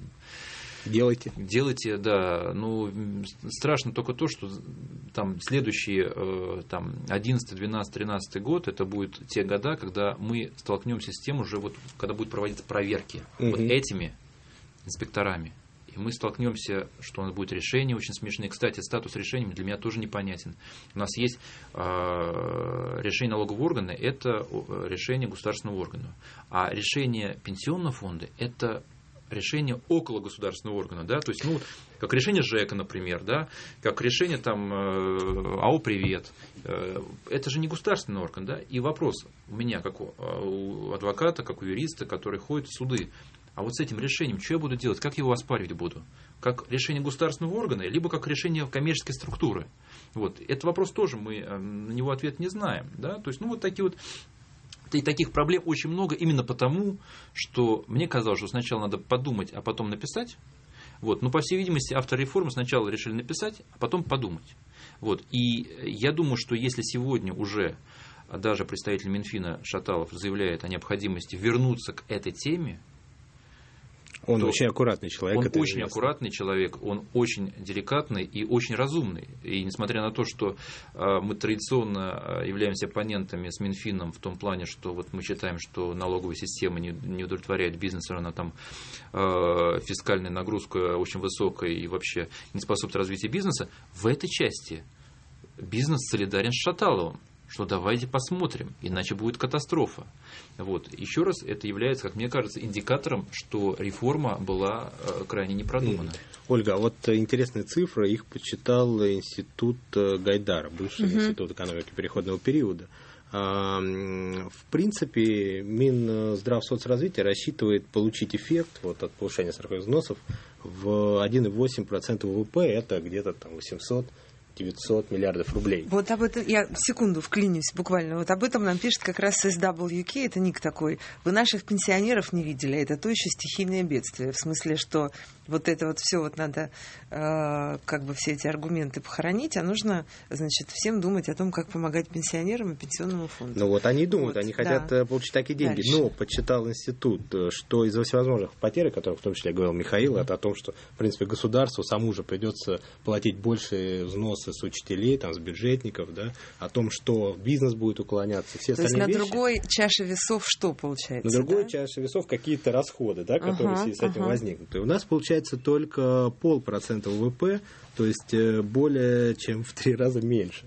Делайте. Делайте, да. Ну, страшно только то, что там следующие там, одиннадцатый, двенадцатый, тринадцатый год, это будут те года, когда мы столкнемся с тем уже, вот, когда будут проводиться проверки угу. вот этими инспекторами. И мы столкнемся, что у нас будет решение очень смешное. Кстати, статус решения для меня тоже непонятен. У нас есть э, решение налогового органа, это решение государственного органа. А решение пенсионного фонда, это решение около государственного органа, да, то есть, ну, как решение ЖЭКа, например, да, как решение там АО «Привет», это же не государственный орган, да, и вопрос у меня, как у адвоката, как у юриста, который ходит в суды, а вот с этим решением, что я буду делать, как его оспаривать буду, как решение государственного органа, либо как решение коммерческой структуры, вот, этот вопрос тоже мы на него ответ не знаем, да, то есть, ну, вот такие вот. И таких проблем очень много именно потому, что мне казалось, что сначала надо подумать, а потом написать. Вот. Но, по всей видимости, авторы реформы сначала решили написать, а потом подумать. Вот. И я думаю, что если сегодня уже даже представитель Минфина Шаталов заявляет о необходимости вернуться к этой теме, он очень аккуратный человек. Он это очень известно. аккуратный человек, он очень деликатный и очень разумный. И несмотря на то, что э, мы традиционно являемся оппонентами с Минфином в том плане, что вот мы считаем, что налоговая система не, не удовлетворяет бизнесу, она там э, фискальная нагрузка очень высокая и вообще не способствует развитию бизнеса, в этой части бизнес солидарен с Шаталовым. Что давайте посмотрим, иначе будет катастрофа. Вот. Еще раз, это является, как мне кажется, индикатором, что реформа была крайне не продумана. Ольга, а вот интересные цифры, их почитал институт Гайдара, бывший угу. институт экономики переходного периода. В принципе, Минздравсоцразвития рассчитывает получить эффект вот, от повышения страховых взносов в один целых восемь десятых процента ВВП, это где-то там восемьсот девятьсот миллиардов рублей. Вот об этом, я секунду вклинюсь буквально, вот об этом нам пишет как раз эс дабл ю кей, это ник такой. Вы наших пенсионеров не видели, это то еще стихийное бедствие, в смысле, что вот это вот все вот надо, э, как бы все эти аргументы похоронить, а нужно, значит, всем думать о том, как помогать пенсионерам и пенсионному фонду. Ну вот они думают, вот, они хотят да. получить такие деньги. Дальше. Но подсчитал институт, что из-за всевозможных потерь, о которых в том числе говорил Михаил, это о том, что, в принципе, государству саму же придется платить больше взнос вопросы с учителей, там, с бюджетников, да, о том, что бизнес будет уклоняться, все То остальные есть на вещи. другой чаше весов что получается? На другой да? чаше весов какие-то расходы, да, которые Ага, в связи с этим ага. возникнут. И у нас получается только полпроцента ВВП, то есть более чем в три раза меньше.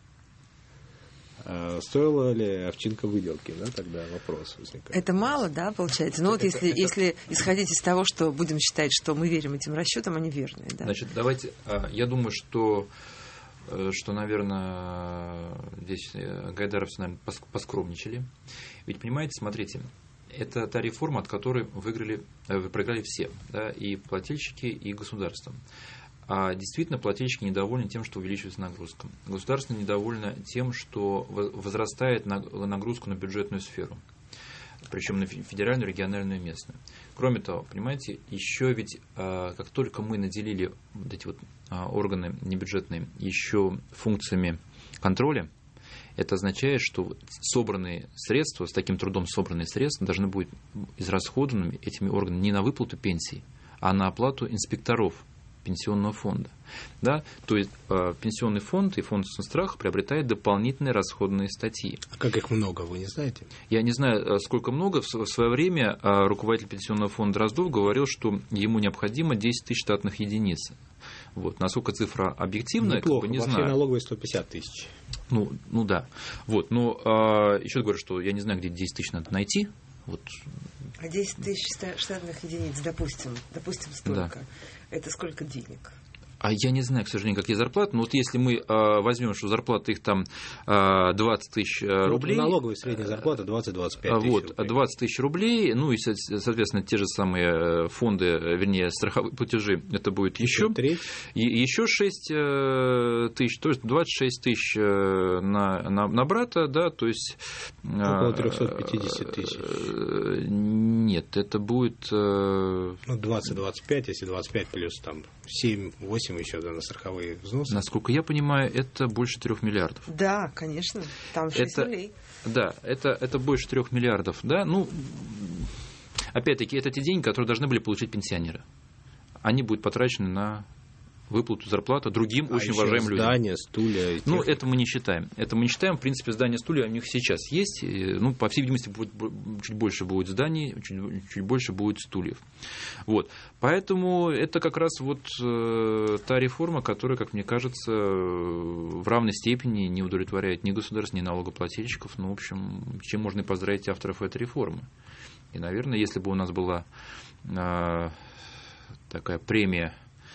А стоила ли овчинка выделки, да, тогда вопрос возникает. Это мало, да, получается? Ну вот Это- если, это- если исходить из того, что будем считать, что мы верим этим расчетам, они верные, да? Значит, давайте, а, я думаю, что, э, что, наверное, здесь э, гайдаровцы, наверное, пос- поскромничали. Ведь, понимаете, смотрите, это та реформа, от которой выиграли, э, проиграли все, да, и плательщики, и государство. А действительно, плательщики недовольны тем, что увеличивается нагрузка. Государство недовольно тем, что возрастает нагрузка на бюджетную сферу, причем на федеральную, региональную и местную. Кроме того, понимаете, еще ведь, как только мы наделили вот эти вот органы небюджетные еще функциями контроля, это означает, что собранные средства, с таким трудом собранные средства должны быть израсходованы этими органами не на выплату пенсий, а на оплату инспекторов пенсионного фонда. Да? То есть э, пенсионный фонд и фонд соцстрах приобретает дополнительные расходные статьи. А как их много, вы не знаете? Я не знаю, сколько много. В свое время э, руководитель пенсионного фонда Дроздов говорил, что ему необходимо десять тысяч штатных единиц. Вот. Насколько цифра объективная, Неплохо, как бы не вообще знаю. налоговые сто пятьдесят тысяч. Ну, ну да. Вот. Но э, еще говорю, что я не знаю, где десять тысяч надо найти. Вот. А десять тысяч штатных единиц, допустим, допустим, столько. Да. Это сколько денег? А я не знаю, к сожалению, какие зарплаты, но вот если мы э, возьмем, что зарплата их там э, двадцать тысяч рублей. Ну, налоговая средняя зарплата двадцать-двадцать пять тысяч вот, рублей. двадцать тысяч рублей, ну и, соответственно, те же самые фонды, вернее, страховые платежи, это будет еще. И еще шесть тысяч, то есть двадцать шесть тысяч на, на, на брата, да, то есть... Около триста пятьдесят тысяч. Нет, это будет... Ну, двадцать-двадцать пять, если двадцать пять плюс там семь-восемь еще да, на страховые взносы. Насколько я понимаю, это больше трех миллиардов. Да, конечно, там шесть это, нулей. Да, это, это больше трех миллиардов, да, ну, опять-таки, это те деньги, которые должны были получить пенсионеры. Они будут потрачены на выплату зарплаты другим а очень еще уважаемым людям. здания, стулья. Ну, это мы не считаем. Это мы не считаем. В принципе, здания, стулья у них сейчас есть. Ну, по всей видимости, будет, чуть больше будет зданий, чуть, чуть больше будет стульев. Вот. Поэтому это как раз вот э, та реформа, которая, как мне кажется, в равной степени не удовлетворяет ни государства, ни налогоплательщиков. Ну, в общем, чем можно и поздравить авторов этой реформы. И, наверное, если бы у нас была э, такая премия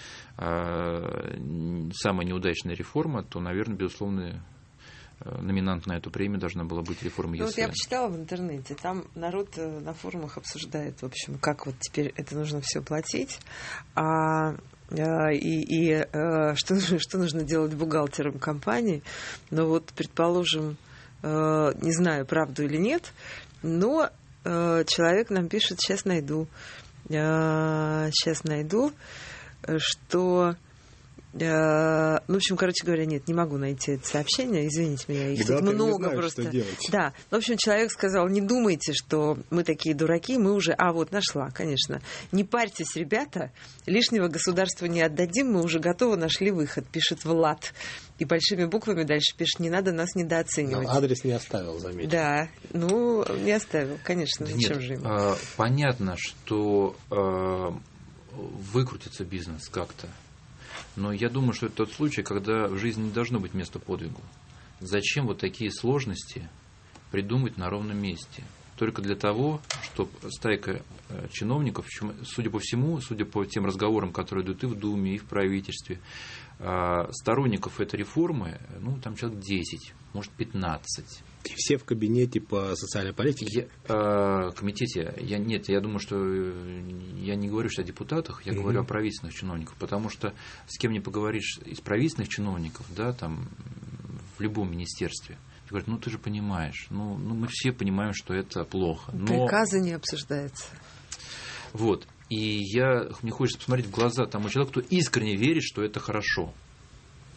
самая неудачная реформа, то, наверное, безусловно, номинант на эту премию должна была быть реформа ЕСВ. Ну, вот я почитала в интернете, там народ на форумах обсуждает, в общем, как вот теперь это нужно все платить, а, и, и что, что нужно делать бухгалтерам компании. Но вот, предположим, не знаю, правду или нет, но человек нам пишет, сейчас найду, сейчас найду, что, э, ну, в общем, короче говоря, нет, не могу найти это сообщение, извините меня, их тут много знают, просто. что делать. Да, в общем, человек сказал, не думайте, что мы такие дураки, мы уже, а вот нашла, конечно, не парьтесь, ребята, лишнего государству не отдадим, мы уже готовы, нашли выход, пишет Влад. И большими буквами дальше пишет, не надо нас недооценивать. Но адрес не оставил, заметьте. Да, ну, не оставил, конечно, Да зачем нет, же ему? А, понятно, что а, выкрутится бизнес как-то. Но я думаю, что это тот случай, когда в жизни не должно быть места подвигу. Зачем вот такие сложности придумать на ровном месте? Только для того, чтобы стайка чиновников, судя по всему, судя по тем разговорам, которые идут и в Думе, и в правительстве, сторонников этой реформы, ну, там человек десять, может, пятнадцать. И все в кабинете по социальной политике? Я, э, комитете, я, нет, я думаю, что я не говорю что о депутатах, я mm-hmm. говорю о правительственных чиновниках, потому что с кем не поговоришь из правительственных чиновников, да, там, в любом министерстве, говорят, ну ты же понимаешь, ну, ну мы все понимаем, что это плохо. Но... Приказы не обсуждаются. Вот. И я, мне хочется посмотреть в глаза тому человеку, кто искренне верит, что это хорошо.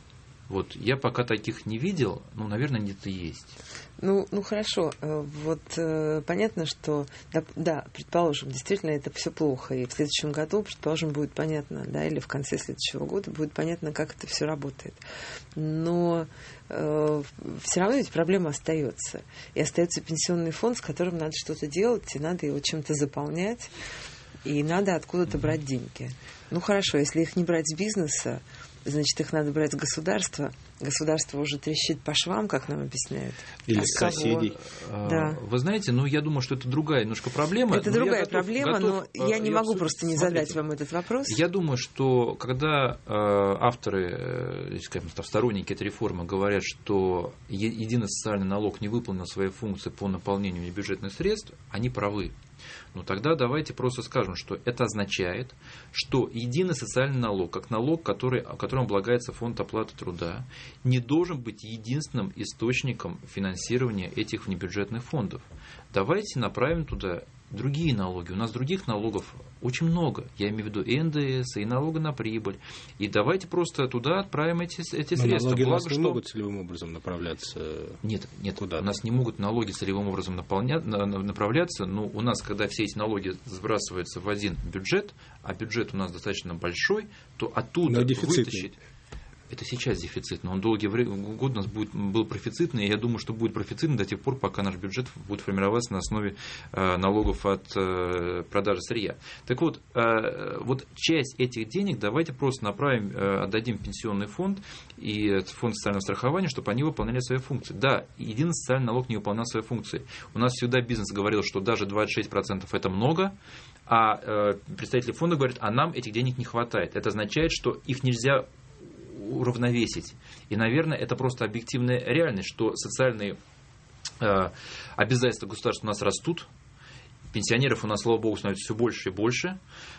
Вот я пока таких не видел, ну, наверное, где-то есть. Ну, ну хорошо, вот э, понятно, что да, да, предположим, действительно это все плохо, и в следующем году, предположим, будет понятно, да, или в конце следующего года будет понятно, как это все работает. Но э, все равно ведь проблема остается. И остается пенсионный фонд, с которым надо что-то делать, и надо его чем-то заполнять, и надо откуда-то брать деньги. Ну хорошо, если их не брать с бизнеса, значит, их надо брать с государства. Государство уже трещит по швам, как нам объясняют. Или с соседей. Да. Вы знаете, ну, я думаю, что это другая немножко проблема. Это другая готов, проблема, готов, но я не я могу абсолютно... просто не Смотрите, задать вам этот вопрос. Я думаю, что когда э, авторы, э, скажем, сторонники этой реформы говорят, что единый социальный налог не выполнил свои функции по наполнению небюджетных средств, они правы. Ну, тогда давайте просто скажем, что это означает, что единый социальный налог, как налог, который, которым облагается фонд оплаты труда, не должен быть единственным источником финансирования этих внебюджетных фондов. Давайте направим туда другие налоги. У нас других налогов очень много. Я имею в виду и эн дэ эс, и налога на прибыль. И давайте просто туда отправим эти, эти средства. Налоги Благо, у нас не что... могут целевым образом направляться. Нет, нет, куда-то. У нас не могут налоги целевым образом наполня... направляться. Но у нас, когда все эти налоги сбрасываются в один бюджет, а бюджет у нас достаточно большой, то оттуда вытащить... Это сейчас дефицит, но он долгие годы у нас будет, был профицитный, и я думаю, что будет профицитный до тех пор, пока наш бюджет будет формироваться на основе э, налогов от э, продажи сырья. Так вот, э, вот часть этих денег давайте просто направим, э, отдадим пенсионный фонд и фонд социального страхования, чтобы они выполняли свои функции. Да, единый социальный налог не выполнял свои функции. У нас всегда бизнес говорил, что даже двадцать шесть процентов это много, а э, представители фонда говорят, а нам этих денег не хватает. Это означает, что их нельзя уравновесить. И, наверное, это просто объективная реальность, что социальные э, обязательства государства у нас растут, пенсионеров у нас, слава богу, становится все больше и больше,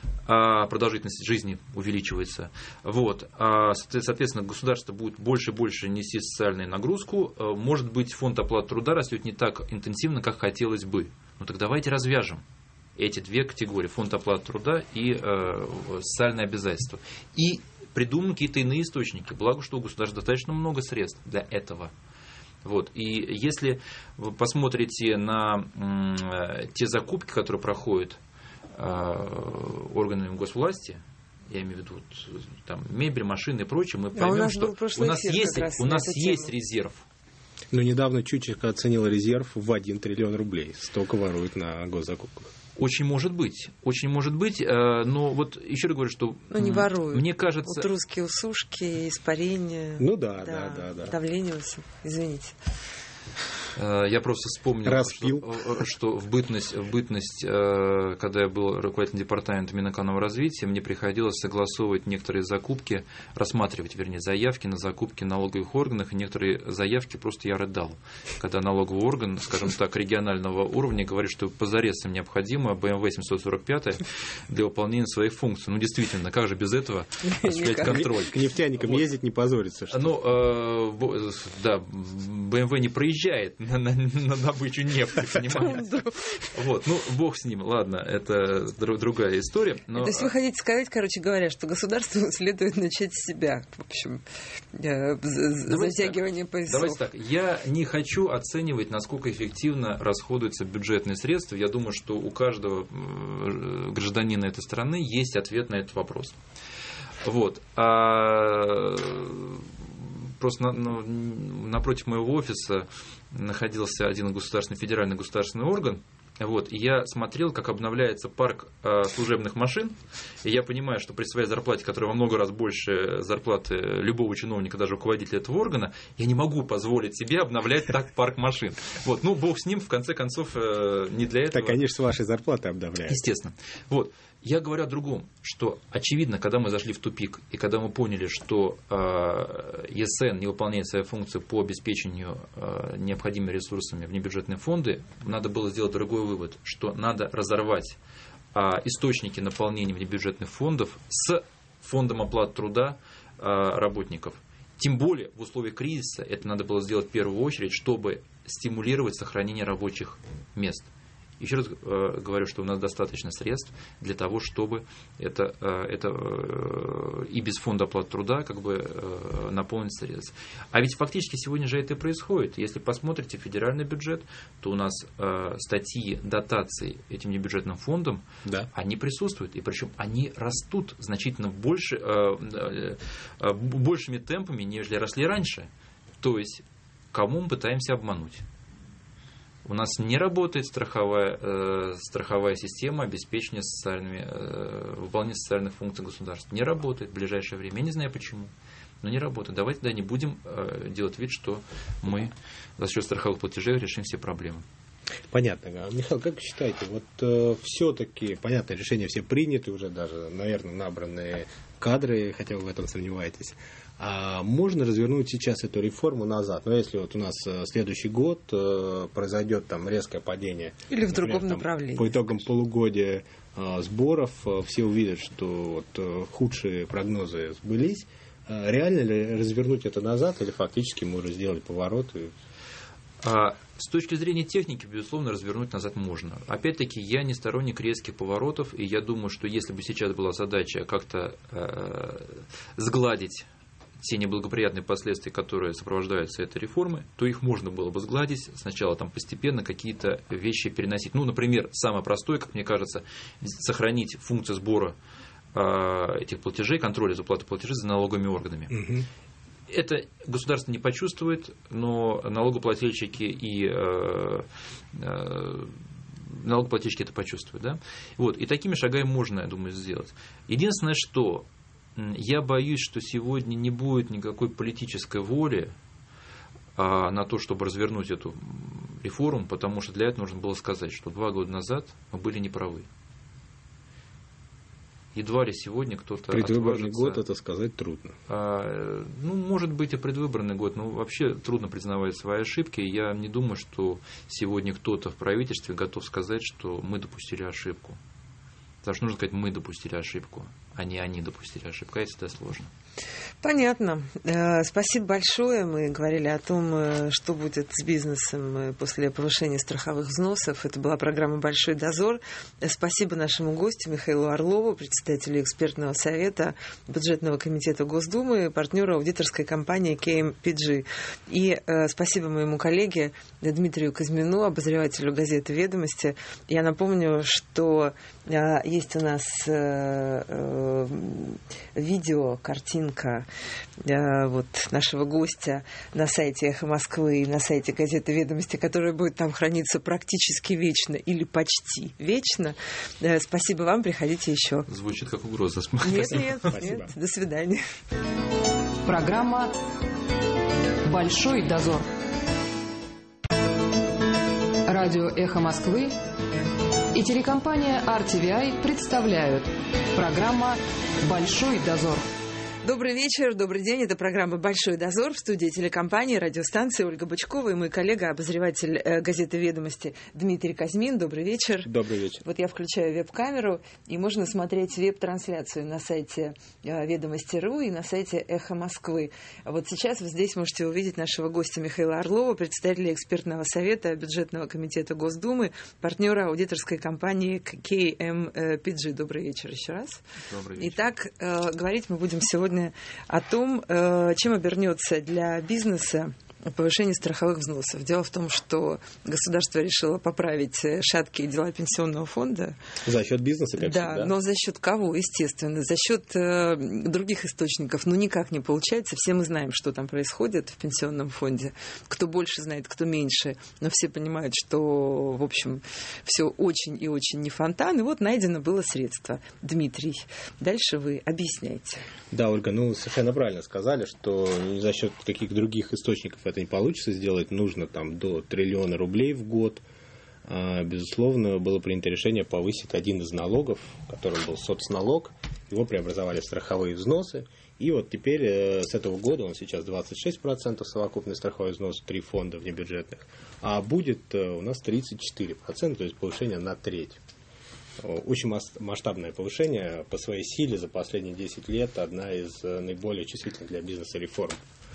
а продолжительность жизни увеличивается. Вот. А, соответственно, государство будет больше и больше нести социальную нагрузку. Может быть, фонд оплаты труда растет не так интенсивно, как хотелось бы. Ну так давайте развяжем эти две категории: фонд оплаты труда и э, социальные обязательства. И придумаем какие-то иные источники. Благо, что у государства достаточно много средств для этого. Вот. И если вы посмотрите на м, те закупки, которые проходят э, органами госвласти, я имею в виду вот, там, мебель, машины и прочее, мы поймем, а что у нас есть, у нас есть резерв. Но недавно Чучик оценил резерв в один триллион рублей. Столько воруют на госзакупках. Очень может быть, очень может быть, но вот еще раз говорю, что ну, не воруют. Мне кажется... Вот русские усушки, испарения, ну да, да, да, да, да. давление, извините. Я просто вспомнил, что, что в бытность, в бытность, когда я был руководителем департамента Минэкономразвития, мне приходилось согласовывать некоторые закупки, рассматривать, вернее, заявки на закупки в налоговых органах, и некоторые заявки просто я рыдал. Когда налоговый орган, скажем так, регионального уровня говорит, что позарез им необходимо бэ эм вэ семьсот сорок пять для выполнения своих функций. Ну, действительно, как же без этого осуществлять контроль? К нефтяникам вот. Ездить не позориться. Что? Ну, да, бэ эм вэ не проезжает на, на, на добычу нефти, понимаете? Вот, ну, бог с ним, ладно, это друг, другая история. Но... То есть вы хотите сказать, короче говоря, что государству следует начать с себя, в общем, затягивание поясов. Давайте так, я не хочу оценивать, насколько эффективно расходуются бюджетные средства. Я думаю, что у каждого гражданина этой страны есть ответ на этот вопрос. Вот. А... Просто на, ну, напротив моего офиса находился один государственный, федеральный государственный орган. Вот, и я смотрел, как обновляется парк э, служебных машин, и я понимаю, что при своей зарплате, которая во много раз больше зарплаты любого чиновника, даже руководителя этого органа, я не могу позволить себе обновлять так парк машин. Вот, ну, бог с ним, в конце концов, э, не для этого. Так, конечно, с вашей зарплаты обновляют. Естественно. Вот. Я говорю о другом, что, очевидно, когда мы зашли в тупик, и когда мы поняли, что э, эс эн не выполняет свои функции по обеспечению э, необходимыми ресурсами внебюджетные фонды, надо было сделать другой вывод, что надо разорвать э, источники наполнения внебюджетных фондов с фондом оплаты труда э, работников. Тем более в условиях кризиса это надо было сделать в первую очередь, чтобы стимулировать сохранение рабочих мест. Еще раз э, говорю, что у нас достаточно средств для того, чтобы это, э, это э, и без фонда оплаты труда как бы э, наполнить средств. А ведь фактически сегодня же это и происходит. Если посмотрите федеральный бюджет, то у нас э, статьи дотаций этим небюджетным фондам, да, они присутствуют. И причем они растут значительно больше, э, э, большими темпами, нежели росли раньше. То есть, кому мы пытаемся обмануть? У нас не работает страховая, э, страховая система обеспечения социальными, э, выполнения социальных функций государства. Не работает в ближайшее время. Я не знаю почему, но не работает. Давайте тогда не будем э, делать вид, что мы за счет страховых платежей решим все проблемы. Понятно. Михаил, как вы считаете, вот э, все-таки, понятно, решения все приняты уже, даже, наверное, набранные кадры, хотя вы в этом сомневаетесь. А можно развернуть сейчас эту реформу назад? Но ну, если вот у нас следующий год э, произойдет там резкое падение, или в например, другом там, направлении, по итогам полугодия э, сборов, э, все увидят, что вот, э, худшие прогнозы сбылись, э, реально ли развернуть это назад, или фактически мы уже сделали поворот? И... А, с точки зрения техники, безусловно, развернуть назад можно. Опять-таки, я не сторонник резких поворотов, и я думаю, что если бы сейчас была задача как-то э, сгладить те неблагоприятные последствия, которые сопровождаются этой реформой, то их можно было бы сгладить, сначала там постепенно какие-то вещи переносить. Ну, например, самое простое, как мне кажется, сохранить функцию сбора э, этих платежей, контроля за уплатой платежей за налоговыми органами. Угу. Это государство не почувствует, но налогоплательщики и э, э, налогоплательщики это почувствуют. Да? Вот. И такими шагами можно, я думаю, сделать. Единственное, что я боюсь, что сегодня не будет никакой политической воли а, на то, чтобы развернуть эту реформу, потому что для этого нужно было сказать, что два года назад мы были неправы. Едва ли сегодня кто-то предвыборный отважится, год, это сказать трудно. А, ну, может быть, и предвыборный год, но вообще трудно признавать свои ошибки. Я не думаю, что сегодня кто-то в правительстве готов сказать, что мы допустили ошибку. Потому что нужно сказать, мы допустили ошибку, а не они допустили ошибку. А это всегда сложно. Понятно. Спасибо большое. Мы говорили о том, что будет с бизнесом после повышения страховых взносов. Это была программа «Большой дозор». Спасибо нашему гостю Михаилу Орлову, председателю экспертного совета бюджетного комитета Госдумы, партнеру аудиторской компании кей эм пи джи. И спасибо моему коллеге Дмитрию Казьмину, обозревателю газеты «Ведомости». Я напомню, что есть у нас видео, картинка вот, нашего гостя на сайте «Эхо Москвы» и на сайте газеты «Ведомости», которая будет там храниться практически вечно или почти вечно. Спасибо вам, приходите еще. Звучит как угроза. Нет, нет, нет. До свидания. Программа «Большой дозор». Радио «Эхо Москвы» и телекомпания ар ти ви ай представляют программа «Большой дозор». Добрый вечер, добрый день. Это программа «Большой дозор». В студии телекомпании, радиостанции Ольга Бычкова и мой коллега, обозреватель газеты «Ведомости» Дмитрий Казьмин. Добрый вечер. Добрый вечер. Вот я включаю веб-камеру, и можно смотреть веб-трансляцию на сайте «Ведомости точка ру» и на сайте «Эхо Москвы». Вот сейчас вы здесь можете увидеть нашего гостя Михаила Орлова, председателя экспертного совета бюджетного комитета Госдумы, партнера аудиторской компании кей эм пи джи. Добрый вечер еще раз. Добрый вечер. Итак, говорить мы будем сегодня о том, чем обернется для бизнеса повышение страховых взносов. Дело в том, что государство решило поправить шаткие дела пенсионного фонда. За счет бизнеса, как да, всегда. Но за счет кого, естественно? За счет э, других источников. Ну, никак не получается. Все мы знаем, что там происходит в пенсионном фонде. Кто больше знает, кто меньше. Но все понимают, что, в общем, все очень и очень не фонтан. И вот найдено было средство. Дмитрий, дальше вы объясняйте. Да, Ольга, ну, совершенно правильно сказали, что за счет каких-то других источников это не получится сделать, нужно там до триллиона рублей в год. Безусловно, было принято решение повысить один из налогов, которым был соцналог. Его преобразовали в страховые взносы. И вот теперь с этого года, он сейчас двадцать шесть процентов совокупный страховой взнос, три фонда внебюджетных, а будет у нас тридцать четыре процента, то есть повышение на треть. Очень масштабное повышение по своей силе за последние десять лет, одна из наиболее чувствительных для бизнеса реформ.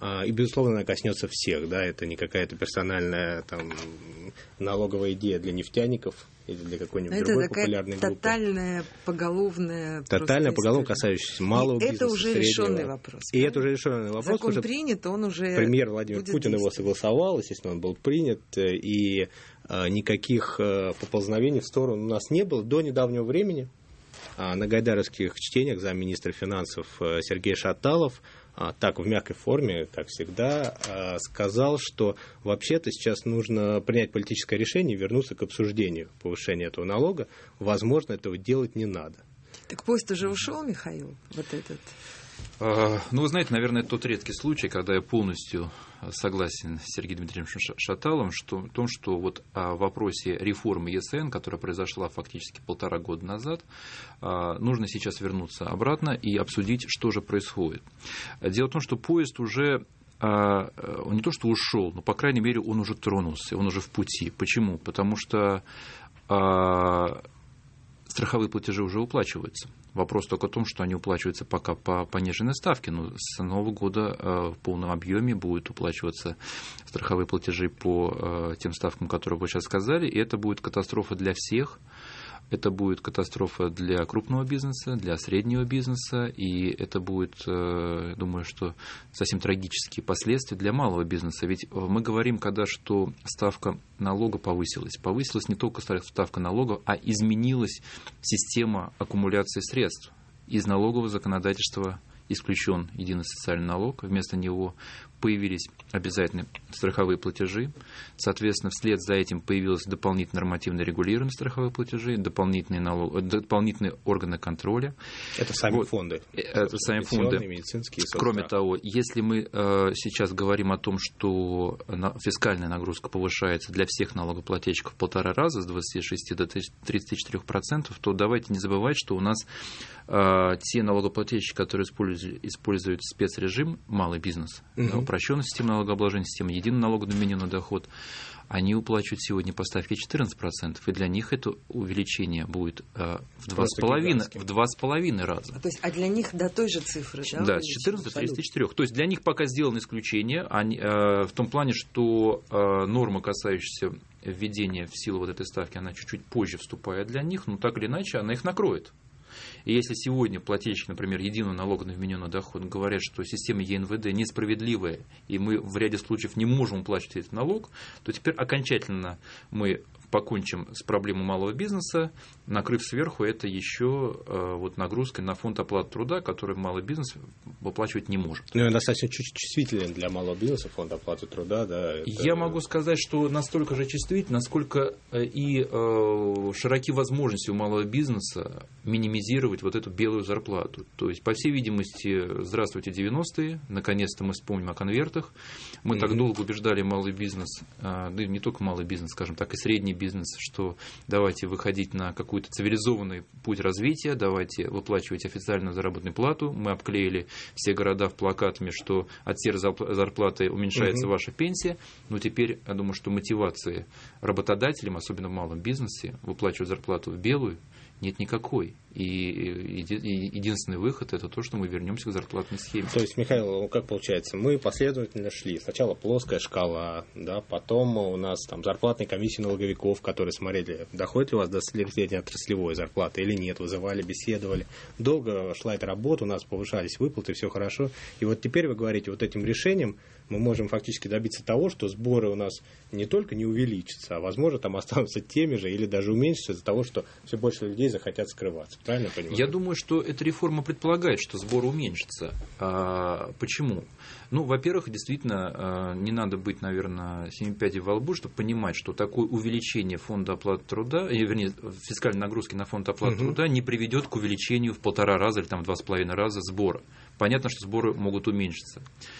И, безусловно, она коснется всех, да, это не какая-то персональная там налоговая идея для нефтяников или для какой-нибудь это другой популярной группы. Тотальная поголовная... Тотальная поголовная, касающаяся малого и бизнеса, это уже среднего. решенный вопрос. И правильно? Это уже решенный вопрос. Закон уже принят, он уже премьер Владимир Путин его согласовал, естественно, он был принят, и а, никаких а, поползновений в сторону у нас не было до недавнего времени. А, на гайдаровских чтениях замминистра финансов а, Сергей Шаталов так в мягкой форме, как всегда, сказал, что вообще-то сейчас нужно принять политическое решение и вернуться к обсуждению повышения этого налога. Возможно, этого делать не надо. Так поезд уже ушел, Михаил, вот этот? Ну, вы знаете, наверное, это тот редкий случай, когда я полностью согласен с Сергеем Дмитриевичем Шаталовым, что, в том, что вот о вопросе реформы ЕСН, которая произошла фактически полтора года назад, нужно сейчас вернуться обратно и обсудить, что же происходит. Дело в том, что поезд уже он не то что ушел, но, по крайней мере, он уже тронулся, он уже в пути. Почему? Потому что страховые платежи уже уплачиваются. Вопрос только в том, что они уплачиваются пока по пониженной ставке, но с Нового года в полном объеме будут уплачиваться страховые платежи по тем ставкам, которые вы сейчас сказали, и это будет катастрофа для всех. Это будет катастрофа для крупного бизнеса, для среднего бизнеса, и это будет, думаю, что совсем трагические последствия для малого бизнеса. Ведь мы говорим, когда что ставка налога повысилась. Повысилась не только ставка налога, а изменилась система аккумуляции средств. Из налогового законодательства исключен единый социальный налог, вместо него появились обязательные страховые платежи, соответственно, вслед за этим появилось дополнительное нормативное регулирование страховых платежей, дополнительные, налог... дополнительные органы контроля. Это сами вот. фонды. Это сами фонды. Медицинские. Кроме того, если мы э, сейчас говорим о том, что на... фискальная нагрузка повышается для всех налогоплательщиков в полтора раза, с двадцати шести до тридцати четырёх процентов, то давайте не забывать, что у нас э, те налогоплательщики, которые используют, используют спецрежим, малый бизнес, угу. да, упрощенная система налогообложения, система единого налога на вмененный доход, они уплачивают сегодня по ставке четырнадцать процентов, и для них это увеличение будет э, в два с половиной, в два с половиной раза. А, то есть, а для них до той же цифры, да? Да, с четырнадцати до тридцати четырёх. То есть для них пока сделано исключение, они, э, в том плане, что э, норма, касающаяся введения в силу вот этой ставки, она чуть-чуть позже вступает для них, но так или иначе она их накроет. И если сегодня плательщики, например, единого налога на вмененный доход говорят, что система ЕНВД несправедливая, и мы в ряде случаев не можем уплачивать этот налог, то теперь окончательно мы покончим с проблемой малого бизнеса, накрыв сверху это еще э, вот нагрузкой на фонд оплаты труда, который малый бизнес выплачивать не может. Ну, он достаточно чувствителен для малого бизнеса, фонд оплаты труда, да. Это... Я могу сказать, что настолько же чувствителен, насколько и э, широки возможности у малого бизнеса минимизировать вот эту белую зарплату. То есть, по всей видимости, здравствуйте, девяностые, наконец-то мы вспомним о конвертах. Мы mm-hmm. так долго убеждали малый бизнес, э, да и не только малый бизнес, скажем так, и средний бизнес, бизнес, что давайте выходить на какой-то цивилизованный путь развития, давайте выплачивать официальную заработную плату. Мы обклеили все города плакатами, что от серой зарплаты уменьшается угу. ваша пенсия. Но теперь, я думаю, что мотивации работодателям, особенно в малом бизнесе, выплачивать зарплату в белую, нет никакой. И единственный выход – это то, что мы вернемся к зарплатной схеме. То есть, Михаил, как получается, мы последовательно шли. Сначала плоская шкала, да, потом у нас там зарплатные комиссии налоговиков, которые смотрели, доходит ли у вас до средней отраслевой зарплаты или нет, вызывали, беседовали. Долго шла эта работа, у нас повышались выплаты, все хорошо. И вот теперь вы говорите, вот этим решением мы можем фактически добиться того, что сборы у нас не только не увеличатся, а, возможно, там останутся теми же или даже уменьшатся из-за того, что все больше людей захотят скрываться. Правильно я понимаю? Я думаю, что эта реформа предполагает, что сборы уменьшатся. А, почему? Ну, во-первых, действительно, не надо быть, наверное, семи пядей во лбу, чтобы понимать, что такое увеличение фонда оплаты труда, вернее, фискальной нагрузки на фонд оплаты угу. труда не приведет к увеличению в полтора раза или там, в два с половиной раза сбора. Понятно, что сборы могут уменьшиться.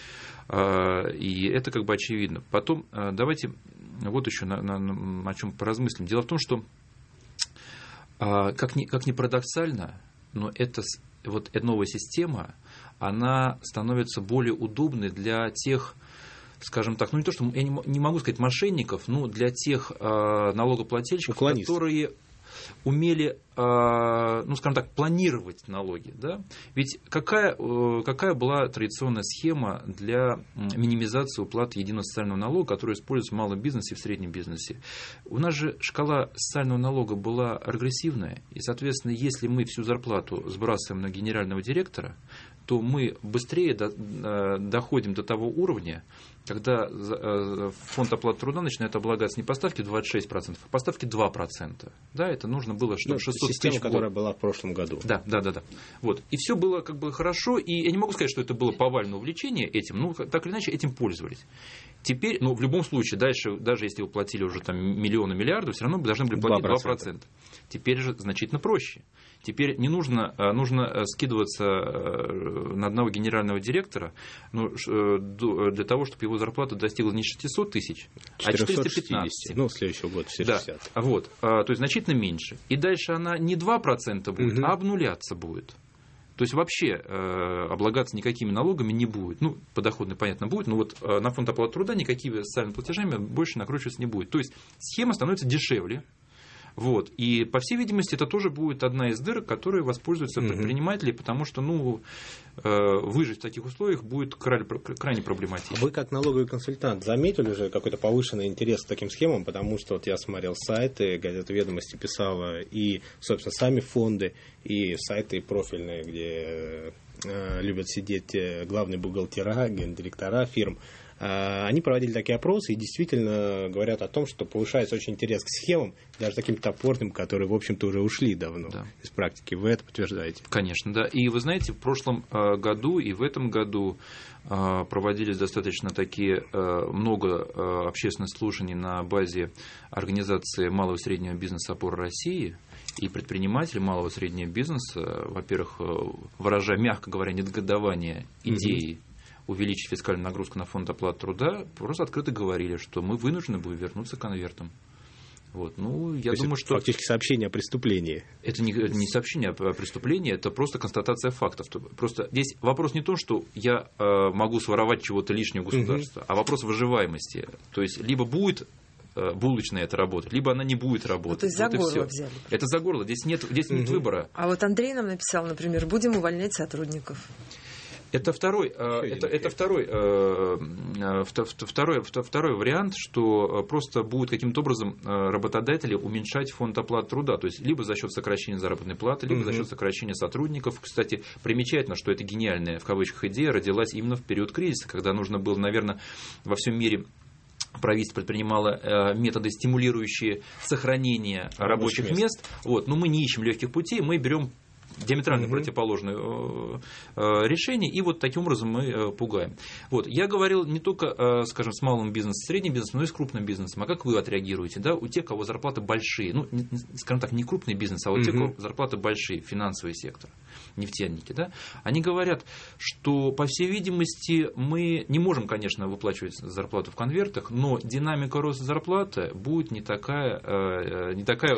И это как бы очевидно. Потом давайте вот еще на, на, на, о чем поразмыслим. Дело в том, что как ни, как ни парадоксально, но это, вот эта новая система, она становится более удобной для тех, скажем так, ну не то, что я не, не могу сказать мошенников, но для тех налогоплательщиков, уклонистов. которые... умели, ну, скажем так, планировать налоги. Да? Ведь какая, какая была традиционная схема для минимизации уплаты единого социального налога, которая используется в малом бизнесе и в среднем бизнесе? У нас же шкала социального налога была прогрессивная, и, соответственно, если мы всю зарплату сбрасываем на генерального директора, то мы быстрее до, доходим до того уровня, когда фонд оплаты труда начинает облагаться не по ставке двадцать шесть процентов, а по ставке два процента. Да, это нужно было, чтобы ну, шестьсот система, тысяч... которая была в прошлом году. Да, да, да, да. Вот. И все было как бы хорошо, и я не могу сказать, что это было повальное увлечение этим, но так или иначе этим пользовались. Теперь, ну, в любом случае, дальше, даже если вы платили уже там миллионы, миллиардов, все равно должны были платить два процента. Теперь же значительно проще. Теперь не нужно, нужно скидываться на одного генерального директора ну, для того, чтобы его зарплата достигла не шестьсот тысяч, а четыреста пятнадцать. Ну, следующего года четыреста шестьдесят. Да, вот, то есть значительно меньше. И дальше она не два процента будет, угу. а обнуляться будет. То есть вообще э, облагаться никакими налогами не будет. Ну, подоходный, понятно, будет, но вот э, на фонд оплаты труда никакими социальными платежами больше накручиваться не будет. То есть схема становится дешевле. Вот. И, по всей видимости, это тоже будет одна из дырок, которой воспользуются mm-hmm. предприниматели, потому что ну, выжить в таких условиях будет крайне, крайне проблематично. Вы, как налоговый консультант, заметили же какой-то повышенный интерес к таким схемам? Потому что вот я смотрел сайты, газета «Ведомости» писала, и, собственно, сами фонды, и сайты профильные, где э, любят сидеть главные бухгалтера, гендиректора фирм. Они проводили такие опросы и действительно говорят о том, что повышается очень интерес к схемам, даже таким топорным, которые, в общем-то, уже ушли давно да. из практики. Вы это подтверждаете? Конечно, да. И вы знаете, в прошлом году и в этом году проводились достаточно такие много общественных слушаний на базе организации малого и среднего бизнеса «Опора России». И предприниматели малого и среднего бизнеса, во-первых, выражая, мягко говоря, негодование идеи, mm-hmm. увеличить фискальную нагрузку на фонд оплаты труда, просто открыто говорили, что мы вынуждены будем вернуться к конвертам. Вот. Ну, я То думаю, есть что... фактически сообщение о преступлении. Это не, это не сообщение о преступлении, это просто констатация фактов. Просто здесь вопрос не в том, что я э, могу своровать чего-то лишнего государства, угу. а вопрос выживаемости. То есть, либо будет булочная это работать, либо она не будет работать. Ну, то есть за вот горло взяли. Это за горло, здесь нет, здесь угу. нет выбора. А вот Андрей нам написал, например, будем увольнять сотрудников. Это второй, это, это второй, второй, второй вариант, что просто будут каким-то образом работодатели уменьшать фонд оплаты труда, то есть либо за счет сокращения заработной платы, либо mm-hmm. за счет сокращения сотрудников. Кстати, примечательно, что эта гениальная в кавычках идея родилась именно в период кризиса, когда нужно было, наверное, во всем мире правительство предпринимало методы, стимулирующие сохранение рабочих мест. мест. Вот. Но мы не ищем легких путей, мы берем диаметрально mm-hmm. противоположное решение, и вот таким образом мы пугаем. Вот. Я говорил не только, скажем, с малым бизнесом, средним бизнесом, но и с крупным бизнесом. А как вы отреагируете? Да? У тех, кого зарплаты большие, ну, скажем так, не крупный бизнес, а вот mm-hmm. тех, у кого зарплаты большие, финансовый сектор, нефтяники, да? Они говорят, что, по всей видимости, мы не можем, конечно, выплачивать зарплату в конвертах, но динамика роста зарплаты будет не такая, не такая,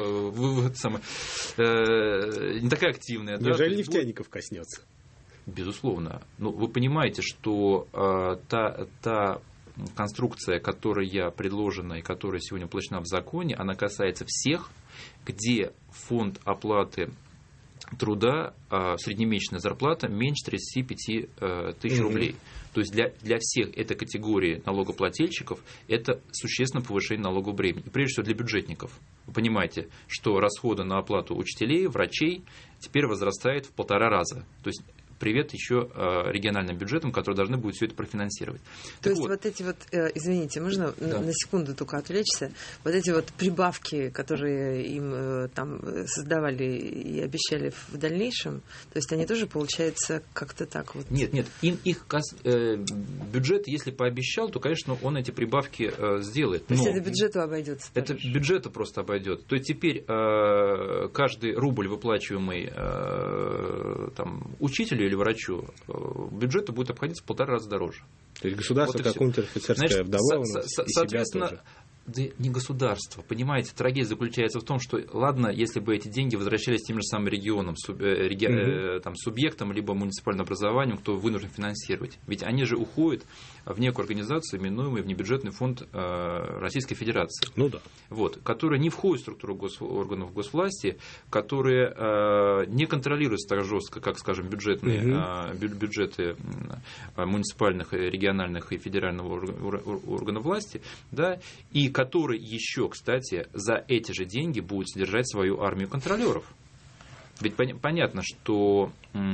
не такая активная. Неужели да, нефтяников коснется? Безусловно. Ну, вы понимаете, что э, та, та конструкция, которая предложена и которая сегодня воплощена в законе, она касается всех, где фонд оплаты труда, э, среднемесячная зарплата меньше тридцати пяти э, тысяч mm-hmm. рублей. То есть для, для всех этой категории налогоплательщиков это существенное повышение налогового бремени. И прежде всего для бюджетников. Вы понимаете, что расходы на оплату учителей, врачей теперь возрастают в полтора раза. То есть привет еще региональным бюджетам, которые должны будут все это профинансировать. То так есть вот. вот эти вот, извините, можно да. на секунду только отвлечься, вот эти вот прибавки, которые им там создавали и обещали в дальнейшем, то есть они тоже, получается, как-то так вот... Нет, нет, им их э, бюджет, если пообещал, то, конечно, он эти прибавки э, сделает. То есть это бюджету обойдется? Это тоже. Бюджету просто обойдет. То есть теперь э, каждый рубль, выплачиваемый э, там, учителю или врачу, бюджету будет обходиться в полтора раза дороже. То есть государство, вот как унтер-офицерская вдова, со- со- соответственно, Да не государство. Понимаете, трагедия заключается в том, что, ладно, если бы эти деньги возвращались тем же самым регионам, суб, реги, mm-hmm. там, субъектам, либо муниципальным образованием, кто вынужден финансировать. Ведь они же уходят в некую организацию, именуемую внебюджетный фонд э, Российской Федерации. Ну да. Вот, которая не входит в структуру гос, органов госвласти, которые э, не контролируются так жестко, как, скажем, бюджетные, mm-hmm. э, бю, бюджеты э, муниципальных, региональных и федерального органов власти, да, и который еще, кстати, за эти же деньги будет содержать свою армию контролеров. Ведь пон- понятно, что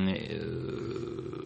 э,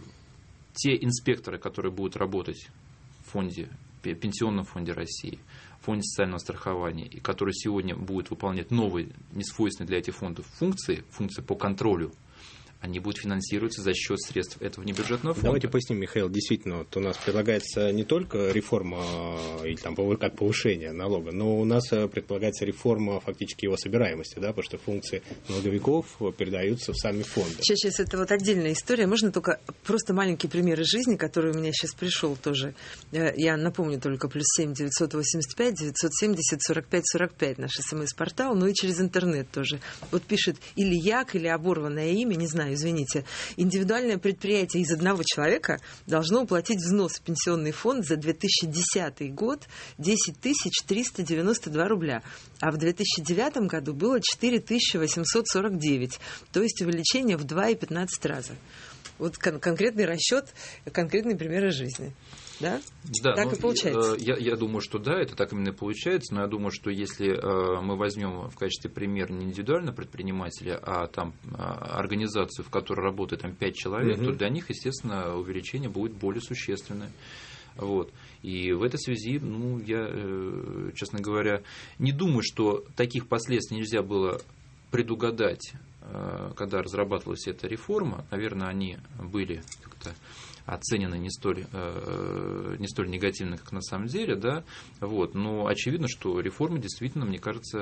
те инспекторы, которые будут работать в фонде, в Пенсионном фонде России, в фонде социального страхования, и которые сегодня будут выполнять новые, несвойственные для этих фондов функции, функции по контролю, они будут финансироваться за счет средств этого внебюджетного фонда. Давайте поясним, Михаил. Действительно, вот у нас предлагается не только реформа или там как повышение налога, но у нас предполагается реформа фактически его собираемости, да, потому что функции налоговиков передаются в сами фонды. Сейчас, сейчас это вот отдельная история. Можно только просто маленький пример из жизни, который у меня сейчас пришел тоже. Я напомню только плюс семь девятьсот восемьдесят пять девятьсот семьдесят сорок пять сорок пять наш смс-портал, ну и через интернет тоже. Вот пишет или як, или оборванное имя, не знаю, извините, индивидуальное предприятие из одного человека должно уплатить взнос в пенсионный фонд за две тысячи десятый год десять тысяч триста девяносто два рубля, а в две тысячи девятом году было четыре тысячи восемьсот сорок девять, то есть увеличение в два и пятнадцать раза. Вот кон- конкретный расчет, конкретные примеры жизни. Да? Да, так ну, и получается. Я, я думаю, что да, это так именно и получается, но я думаю, что если э, мы возьмем в качестве примера не индивидуального предпринимателя, а там э, организацию, в которой работает там, пять человек, угу. то для них, естественно, увеличение будет более существенное. Вот. И в этой связи, ну, я, э, честно говоря, не думаю, что таких последствий нельзя было предугадать, э, когда разрабатывалась эта реформа. Наверное, они были как-то оценены не столь, э, не столь негативно, как на самом деле, да, вот, но очевидно, что реформа действительно, мне кажется,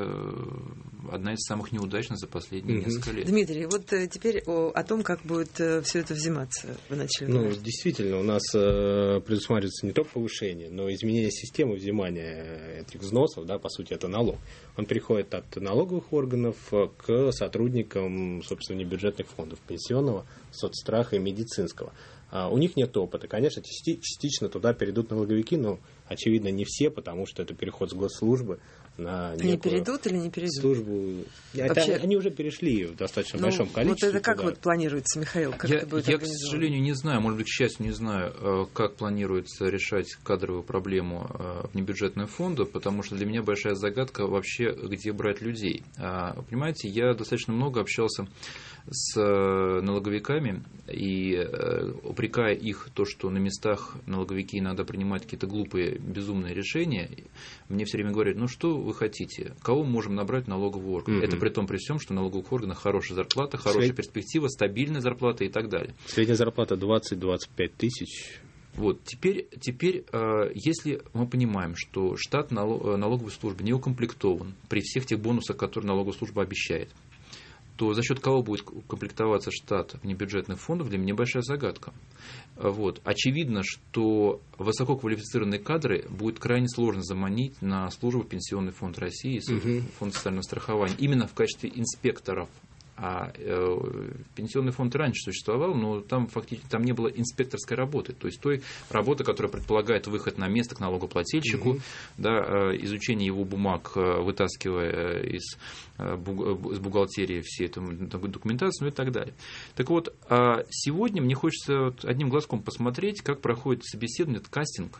одна из самых неудачных за последние mm-hmm. несколько лет. Дмитрий, вот теперь о, о том, как будет все это взиматься в начале. Ну, действительно, у нас э, предусматривается не только повышение, но и изменение системы взимания этих взносов, да, по сути, это налог. Он переходит от налоговых органов к сотрудникам, собственно, небюджетных фондов пенсионного, соцстраха и медицинского. У них нет опыта. Конечно, частично туда перейдут налоговики, но, очевидно, не все, потому что это переход с госслужбы на некую они перейдут или не перейдут? Службу. Вообще... Это, они уже перешли в достаточно ну, большом количестве. Вот это как туда. вот планируется, Михаил? Как я, это будет я к сожалению, не знаю, может быть, к счастью, не знаю, как планируется решать кадровую проблему внебюджетного фонда, потому что для меня большая загадка вообще, где брать людей. Понимаете, я достаточно много общался с налоговиками и упрекая их то, что на местах налоговики иногда принимают какие-то глупые, безумные решения, мне все время говорят, ну что вы хотите, кого мы можем набрать в налоговый орган? Mm-hmm. Это при том, при всем, что в налоговых органах хорошая зарплата, хорошая Сред... перспектива, стабильная зарплата и так далее. Средняя зарплата двадцать-двадцать пять тысяч. Вот, теперь, теперь, если мы понимаем, что штат налоговой службы не укомплектован при всех тех бонусах, которые налоговая служба обещает, то за счет кого будет комплектоваться штат внебюджетных фондов, для меня большая загадка. Вот. Очевидно, что высококвалифицированные кадры будет крайне сложно заманить на службу в Пенсионный фонд России и угу. фонд социального страхования именно в качестве инспекторов. А э, пенсионный фонд раньше существовал, но там фактически там не было инспекторской работы, то есть той работы, которая предполагает выход на место к налогоплательщику, угу. да, э, изучение его бумаг, э, вытаскивая из, э, буг, из бухгалтерии все эту документацию, ну и так далее. Так вот, э, сегодня мне хочется вот одним глазком посмотреть, как проходит собеседование, кастинг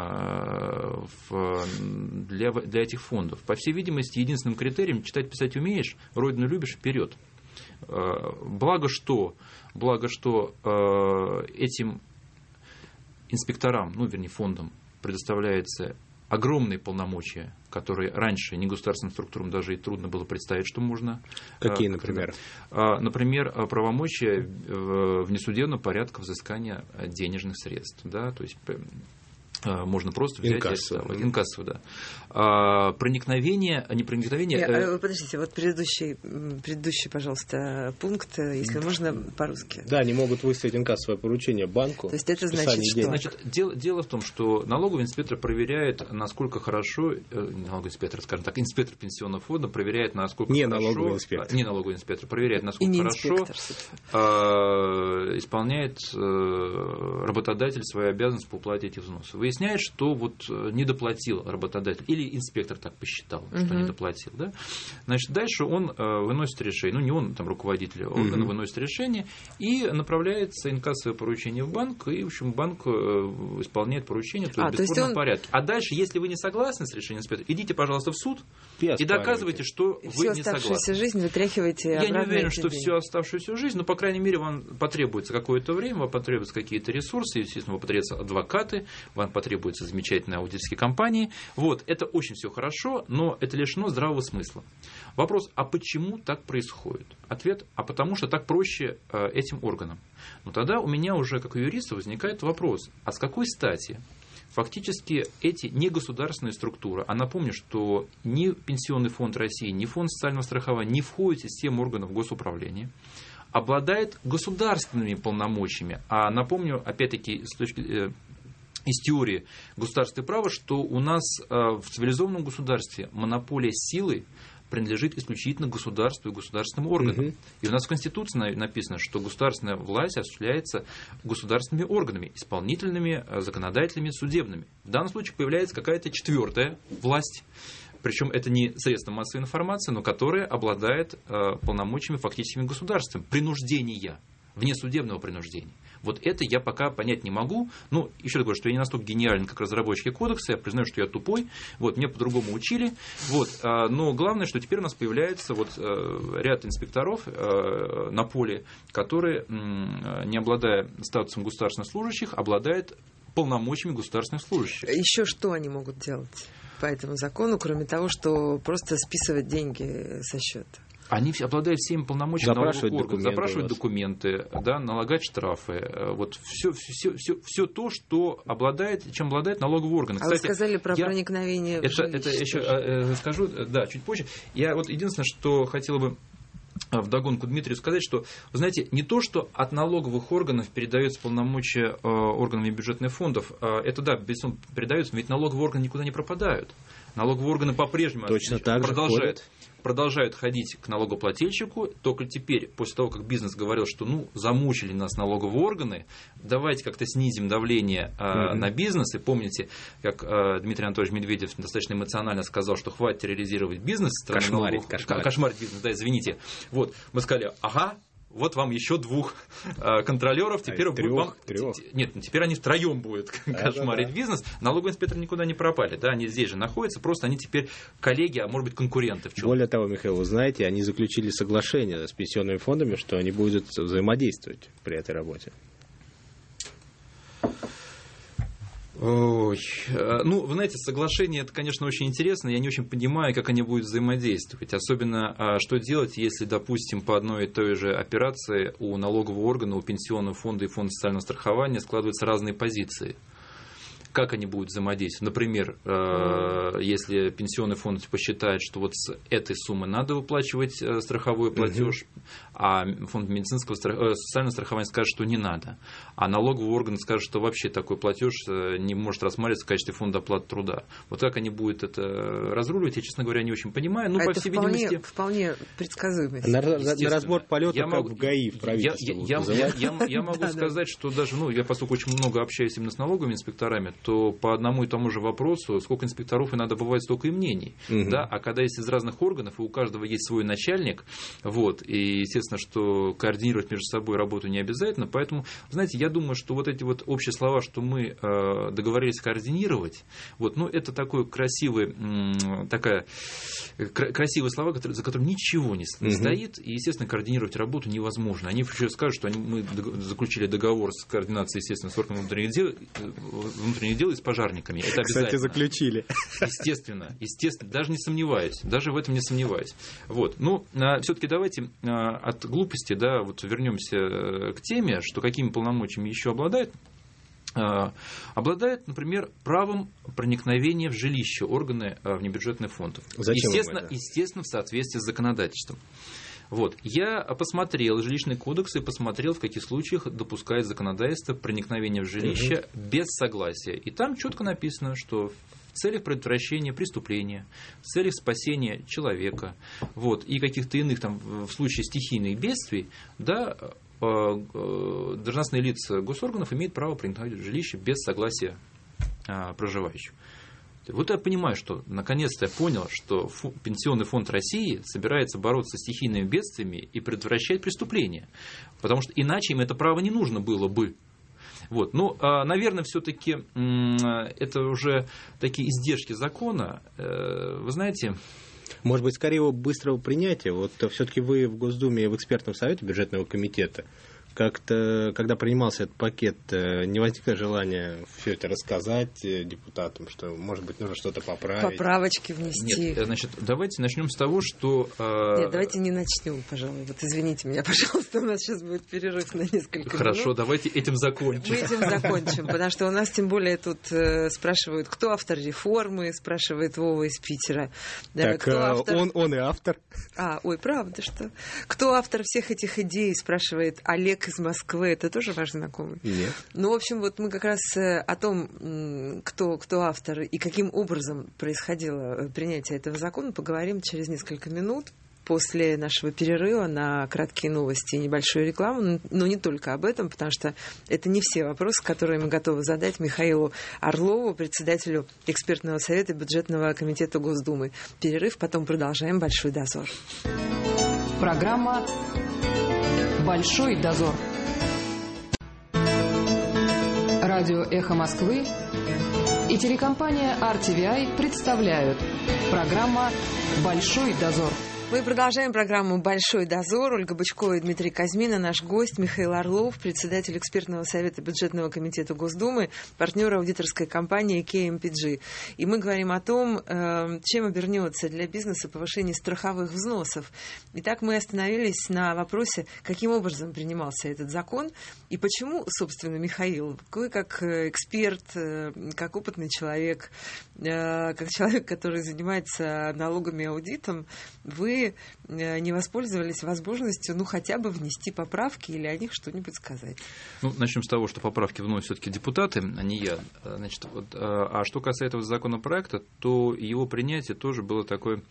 в, для, для этих фондов. По всей видимости, единственным критерием читать, писать умеешь, родину любишь, вперед. Благо что, благо, что этим инспекторам, ну, вернее, фондам предоставляется огромные полномочия, которые раньше негосударственным структурам даже и трудно было представить, что можно. Какие, например? Например, правомочия внесудебного порядка взыскания денежных средств. Да, то есть Можно просто взять инкассо. и инкассо, да. А, проникновение, не проникновение... Я, подождите, вот предыдущий, предыдущий, пожалуйста, пункт, если можно по-русски. Да, они могут выставить инкассовое поручение банку. То есть это значит что? Значит, дело, дело в том, что налоговый инспектор проверяет, насколько хорошо, налоговый инспектор, скажем так, инспектор пенсионного фонда проверяет, насколько не хорошо... Налоговый инспектор. Не налоговый инспектор. Проверяет, насколько хорошо инспектор, э, исполняет э, работодатель свои обязанности по уплате этих взносов. Выясняет, что вот не доплатил работодатель, или инспектор так посчитал, uh-huh. что не доплатил. Да? Значит, дальше он э, выносит решение, ну не он, там руководитель органа, uh-huh. выносит решение, и направляется инкассовое поручение в банк, и, в общем, банк э, исполняет поручение, то есть а, в бесспорном он... порядке. А дальше, если вы не согласны с решением инспектора, идите, пожалуйста, в суд и, и доказывайте, что и вы не согласны. Всю оставшуюся жизнь вытряхиваете Я обратно. не уверен, что деньги. всю оставшуюся жизнь, но, по крайней мере, вам потребуется какое-то время, вам потребуются какие-то ресурсы, естественно, вам потребуются адвокаты, вам потребуются замечательные аудиторские компании. Вот, это очень все хорошо, но это лишено здравого смысла. Вопрос, а почему так происходит? Ответ, а потому что так проще э, этим органам. Но тогда у меня уже, как у юриста, возникает вопрос, а с какой стати фактически эти негосударственные структуры, а напомню, что ни Пенсионный фонд России, ни Фонд социального страхования не входят в систему органов госуправления, обладает государственными полномочиями. А напомню, опять-таки, с точки э, из теории государства и права, что у нас э, в цивилизованном государстве монополия силы принадлежит исключительно государству и государственным органам. Угу. И у нас в Конституции написано, что государственная власть осуществляется государственными органами, исполнительными, законодательными, судебными. В данном случае появляется какая-то четвертая власть, причем это не средство массовой информации, но которая обладает э, полномочиями фактическими государством. Принуждения, внесудебного принуждения. Вот это я пока понять не могу. Ну, еще раз говорю, что я не настолько гениален, как разработчики кодекса. Я признаю, что я тупой. Вот, меня по-другому учили. Вот, но главное, что теперь у нас появляется вот ряд инспекторов на поле, которые, не обладая статусом государственных служащих, обладают полномочиями государственных служащих. Еще что они могут делать по этому закону, кроме того, что просто списывать деньги со счета? Они обладают всеми полномочиями запрашивать налоговых органов, документы, запрашивать документы, да, налагать штрафы. Вот все, все, все, все то, что обладает, чем обладает налоговый орган. А Кстати, вы сказали про я, проникновение в это, жилище. это еще э, скажу, да, чуть позже. Я вот единственное, что хотела бы вдогонку Дмитрию сказать, что, вы знаете, не то, что от налоговых органов передаются полномочия э, органами бюджетных фондов, э, это да, безусловно, передаются, ведь налоговые органы никуда не пропадают. Налоговые органы по-прежнему точно так продолжают. продолжают ходить к налогоплательщику, только теперь, после того, как бизнес говорил, что ну, замучили нас налоговые органы, давайте как-то снизим давление э, mm-hmm. на бизнес. И помните, как э, Дмитрий Анатольевич Медведев достаточно эмоционально сказал, что хватит терроризировать бизнес, кошмарить, налогов... кошмарить. кошмарить бизнес, да, извините. Вот, мы сказали, ага, вот вам еще двух э, контролеров, теперь а, будет трех, вам... трех. Нет, теперь они втроем будут кошмарить да, да. бизнес. Налоговые инспекторы никуда не пропали, да, они здесь же находятся, просто они теперь коллеги, а может быть конкуренты в чем-то. Более того, Михаил, вы знаете, они заключили соглашение с пенсионными фондами, что они будут взаимодействовать при этой работе. Ой, ну, вы знаете, соглашение, это, конечно, очень интересно. Я не очень понимаю, как они будут взаимодействовать. Особенно, что делать, если, допустим, по одной и той же операции у налогового органа, у пенсионного фонда и фонда социального страхования складываются разные позиции. Как они будут взаимодействовать? Например, если пенсионный фонд посчитает, что вот с этой суммы надо выплачивать страховой платеж, угу. а фонд медицинского страх... социального страхования скажет, что не надо, а налоговый орган скажет, что вообще такой платеж не может рассматриваться в качестве фонда оплаты труда. Вот как они будут это разруливать, я, честно говоря, не очень понимаю. Ну, а по это всей вполне, видимости... вполне предсказуемо. На, на разбор полета, я как могу, в ГАИ, в правительстве. Я, я, я, я, я могу сказать, что даже, ну, я поскольку очень много общаюсь именно с налоговыми инспекторами, то по одному и тому же вопросу, сколько инспекторов и надо, бывает столько и мнений. Угу. Да? А когда есть из разных органов, и у каждого есть свой начальник, вот, и естественно, что координировать между собой работу не обязательно, поэтому, знаете, я думаю, что вот эти вот общие слова, что мы э, договорились координировать, вот, ну, это такой красивый, м, такая, кра- красивые слова, которые, за которыми ничего не угу. стоит, и, естественно, координировать работу невозможно. Они еще скажут, что они, мы заключили договор с координацией, естественно, с органом внутренних дел, внутренних дел и с пожарниками. Это кстати, заключили. Естественно, естественно, даже не сомневаюсь, даже в этом не сомневаюсь. Вот, ну, все-таки давайте от глупости, да, вот вернемся к теме, что какими полномочиями еще обладает обладают, например, правом проникновения в жилище органы внебюджетных фондов. Зачем естественно, это? естественно, в соответствии с законодательством. Вот. Я посмотрел жилищный кодекс и посмотрел, в каких случаях допускает законодательство проникновение в жилище угу. без согласия. И там четко написано, что в целях предотвращения преступления, в целях спасения человека, вот, и каких-то иных там в случае стихийных бедствий, да, должностные лица госорганов имеют право проникновать в жилище без согласия проживающих. Вот я понимаю, что наконец-то я понял, что фу, Пенсионный фонд России собирается бороться с стихийными бедствиями и предотвращать преступления, потому что иначе им это право не нужно было бы. Вот. Ну, наверное, все-таки это уже такие издержки закона. Вы знаете... Может быть, скорее его быстрого принятия. Вот все-таки вы в Госдуме, в экспертном совете бюджетного комитета, как-то, когда принимался этот пакет, не возникло желания все это рассказать депутатам, что, может быть, нужно что-то поправить? Поправочки внести. Нет, значит, давайте начнем с того, что... Нет, давайте не начнем, пожалуй. Вот извините меня, пожалуйста, у нас сейчас будет перерыв на несколько Хорошо, минут. давайте этим закончим. Мы этим закончим, потому что у нас, тем более, тут спрашивают, кто автор реформы, спрашивает Вова из Питера. Так, кто автор... он, он и автор. А, ой, правда, что? Кто автор всех этих идей, спрашивает Олег из Москвы. Это тоже ваш знакомый? Нет. Ну, в общем, вот мы как раз о том, кто, кто автор и каким образом происходило принятие этого закона, поговорим через несколько минут после нашего перерыва на краткие новости и небольшую рекламу. Но не только об этом, потому что это не все вопросы, которые мы готовы задать Михаилу Орлову, председателю экспертного совета бюджетного комитета Госдумы. Перерыв, потом продолжаем «Большой дозор». Программа «Большой дозор». Радио «Эхо Москвы» и телекомпания ар ти ви ай представляют программа «Большой дозор». Мы продолжаем программу «Большой дозор». Ольга Бычкова и Дмитрий Казьмин, а наш гость Михаил Орлов, председатель экспертного совета бюджетного комитета Госдумы, партнер аудиторской компании кей эм пи джи. И мы говорим о том, чем обернется для бизнеса повышение страховых взносов. Итак, мы остановились на вопросе, каким образом принимался этот закон и почему, собственно, Михаил, вы как эксперт, как опытный человек, как человек, который занимается налогами и аудитом, вы не воспользовались возможностью, ну, хотя бы внести поправки или о них что-нибудь сказать? Ну, начнем с того, что поправки вносят все-таки депутаты, а не я. Значит, вот, а что касается этого законопроекта, то его принятие тоже было такое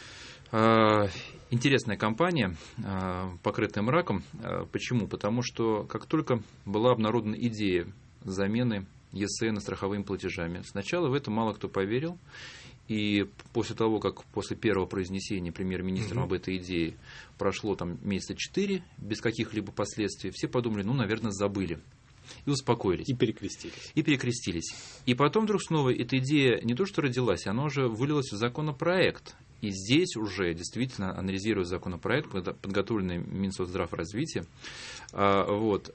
э, интересная кампания, э, покрытая мраком. Почему? Потому что как только была обнародована идея замены ЕСН страховыми платежами, сначала в это мало кто поверил. И после того, как после первого произнесения премьер-министром mm-hmm. об этой идее прошло там месяца четыре без каких-либо последствий, все подумали, ну, наверное, забыли. И успокоились. И перекрестились. И перекрестились. И потом вдруг снова эта идея не то что родилась, она уже вылилась в законопроект. И здесь уже действительно, анализируя законопроект, подготовленный Минсоцздравразвития, вот,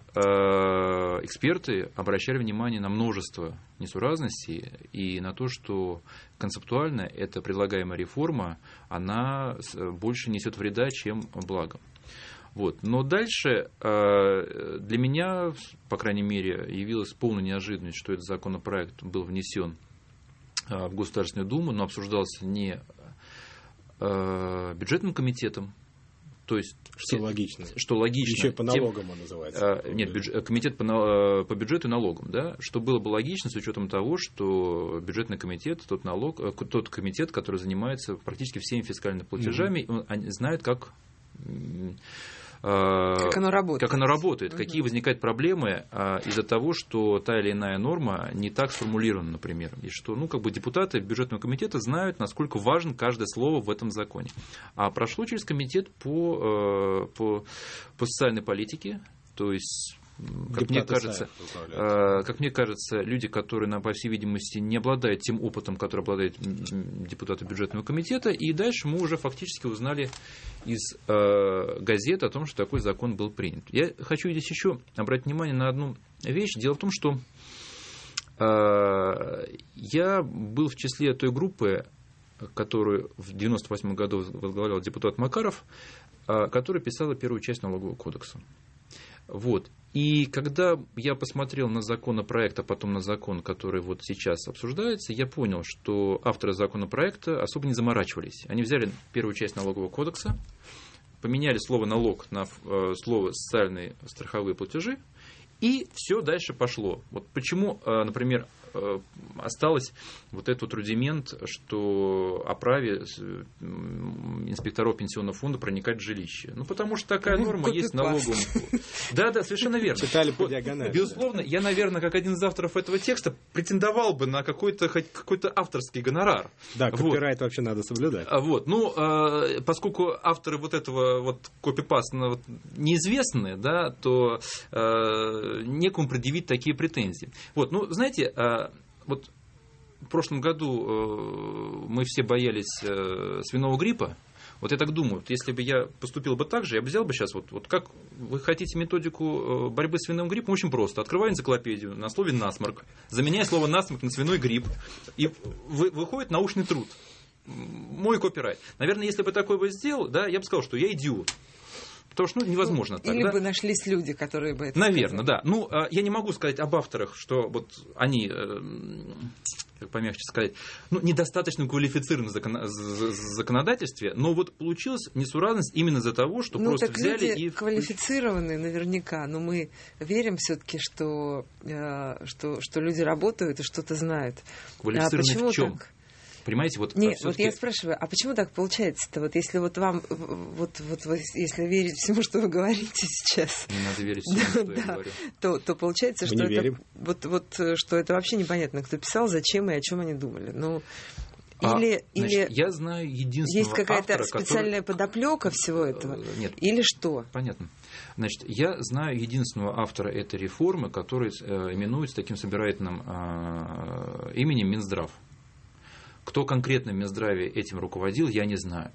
эксперты обращали внимание на множество несуразностей и на то, что концептуально эта предлагаемая реформа, она больше несет вреда, чем блага. Вот. Но дальше для меня, по крайней мере, явилась полная неожиданность, что этот законопроект был внесен в Государственную Думу, но обсуждался не бюджетным комитетом, то есть что все, логично, что логично, еще и по налогам тем, он называется. Нет, бюджет, комитет по, по бюджету и налогам, да, что было бы логично с учетом того, что бюджетный комитет, тот налог, тот комитет, который занимается практически всеми фискальными платежами, mm-hmm. они знают, как Как оно работает. Как оно работает, угу. какие возникают проблемы а, из-за того, что та или иная норма не так сформулирована, например. И что, ну, как бы депутаты бюджетного комитета знают, насколько важно каждое слово в этом законе. А прошло через комитет по, по, по социальной политике, то есть... Как мне, кажется, как мне кажется, люди, которые, по всей видимости, не обладают тем опытом, который обладают депутаты бюджетного комитета, и дальше мы уже фактически узнали из э, газет о том, что такой закон был принят. Я хочу здесь еще обратить внимание на одну вещь. Дело в том, что э, я был в числе той группы, которую в девяносто восьмом году возглавлял депутат Макаров, э, которая писала первую часть налогового кодекса. Вот. И когда я посмотрел на законопроект, а потом на закон, который вот сейчас обсуждается, я понял, что авторы законопроекта особо не заморачивались. Они взяли первую часть налогового кодекса, поменяли слово «налог» на слово «социальные страховые платежи», и все дальше пошло. Вот почему, например, осталось вот этот рудимент, что о праве инспекторов пенсионного фонда проникать в жилище. Ну, потому что такая норма есть в налоговом. Да, да, совершенно верно. Читали по диагонали. Безусловно, я, наверное, как один из авторов этого текста, претендовал бы на какой-то, хоть какой-то авторский гонорар. Да, копирайт вот. Вообще надо соблюдать. Вот. Ну, поскольку авторы вот этого вот копипаста вот, неизвестны, да, то некому предъявить такие претензии. Вот, ну, знаете, вот в прошлом году мы все боялись свиного гриппа. Вот я так думаю, вот если бы я поступил бы так же, я бы взял бы сейчас, вот, вот как вы хотите методику борьбы с свиным гриппом, очень просто. Открываю энциклопедию на слове «насморк», заменяю слово «насморк» на «свиной грипп», и вы, выходит научный труд. Мой копирайт. Наверное, если бы такой бы сделал, да, я бы сказал, что я идиот. Потому что ну, невозможно ну, так. Или да? бы нашлись люди, которые бы это Наверное, сказали. да. Ну, я не могу сказать об авторах, что вот они, как помягче сказать, ну, недостаточно квалифицированы в законодательстве, но вот получилась несуразность именно из-за того, что ну, просто так взяли люди и... квалифицированные наверняка, но мы верим все-таки, что, что, что люди работают и что-то знают. Квалифицированные а почему в чем? Так? Понимаете, вот... Нет, вот я спрашиваю, а почему так получается-то? Вот если вот вам, вот, вот, вот если верить всему, что вы говорите сейчас... Не надо верить всему, что да, я говорю. То, то получается, Мы что не это, верим. вот, вот, что это вообще непонятно, кто писал, зачем и о чем они думали. Ну, А, или, значит, или я знаю единственного есть какая-то автора, специальная который... подоплека всего этого? Нет. Или что? Понятно. Значит, я знаю единственного автора этой реформы, который э, именуется таким собирательным э, именем Минздрав. Кто конкретно в Минздраве этим руководил, я не знаю.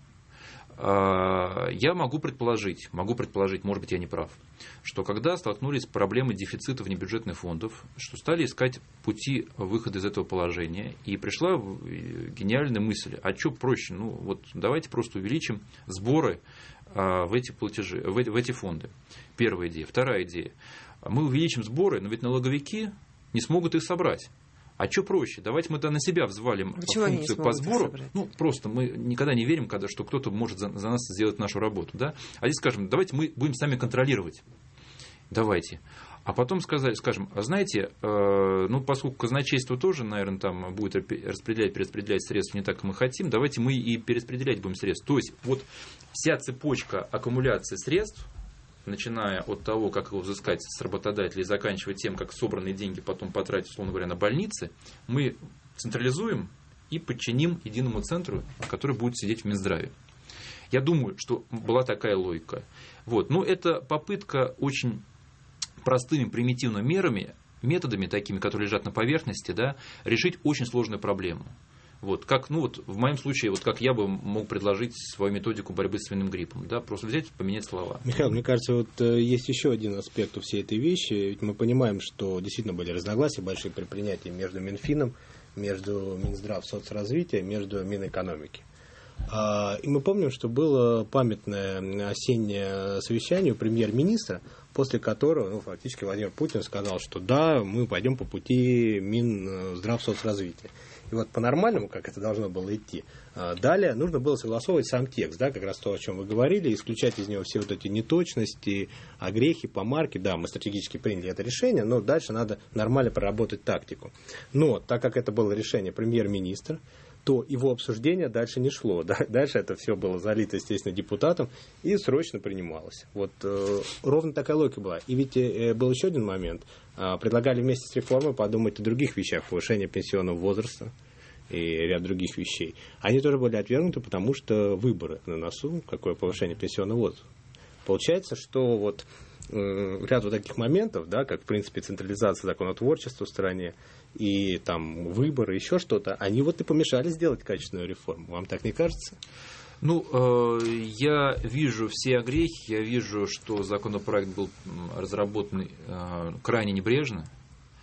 Я могу предположить, могу предположить, может быть, я не прав, что когда столкнулись с проблемой дефицита внебюджетных фондов, что стали искать пути выхода из этого положения, и пришла гениальная мысль, а что проще, ну вот давайте просто увеличим сборы в эти платежи, в эти, в эти фонды. Первая идея. Вторая идея. Мы увеличим сборы, но ведь налоговики не смогут их собрать. А что проще? Давайте мы на себя взвалим Почему функцию по сбору. Ну, просто мы никогда не верим, когда, что кто-то может за, за нас сделать нашу работу. Да? А здесь скажем, давайте мы будем сами контролировать. Давайте. А потом сказали, скажем, а знаете, э, ну, поскольку казначейство тоже, наверное, там будет распределять, перераспределять средства не так, как мы хотим, давайте мы и перераспределять будем средства. То есть, вот вся цепочка аккумуляции средств, начиная от того, как его взыскать с работодателя, и заканчивая тем, как собранные деньги потом потратить, условно говоря, на больницы, мы централизуем и подчиним единому центру, который будет сидеть в Минздраве. Я думаю, что была такая логика. Вот. Но это попытка очень простыми, примитивными мерами, методами такими, которые лежат на поверхности, да, решить очень сложную проблему. Вот, как, ну, вот, в моем случае, вот как я бы мог предложить свою методику борьбы с свиным гриппом, да, просто взять и поменять слова. Михаил, мне кажется, вот есть еще один аспект у всей этой вещи. Ведь мы понимаем, что действительно были разногласия большие при принятии между Минфином, между Минздравсоцразвитием, между Минэкономики. И мы помним, что было памятное осеннее совещание у премьер-министра, после которого, ну, фактически Владимир Путин сказал, что да, мы пойдем по пути Минздравсоцразвития. И вот по-нормальному, как это должно было идти, далее нужно было согласовывать сам текст, да, как раз то, о чем вы говорили, исключать из него все вот эти неточности, огрехи, помарки. Да, мы стратегически приняли это решение, но дальше надо нормально проработать тактику. Но так как это было решение премьер-министра, то его обсуждение дальше не шло. Да? Дальше это все было залито, естественно, депутатом и срочно принималось. Вот э, ровно такая логика была. И ведь э, был еще один момент. Э, предлагали вместе с реформой подумать о других вещах, повышение пенсионного возраста и ряд других вещей. Они тоже были отвергнуты, потому что выборы на носу, какое повышение пенсионного возраста. Получается, что вот э, ряд вот таких моментов, да, как, в принципе, централизация законотворчества в стране, и там выборы, еще что-то, они вот и помешали сделать качественную реформу. Вам так не кажется? Ну, э, я вижу все огрехи, я вижу, что законопроект был разработан э, крайне небрежно.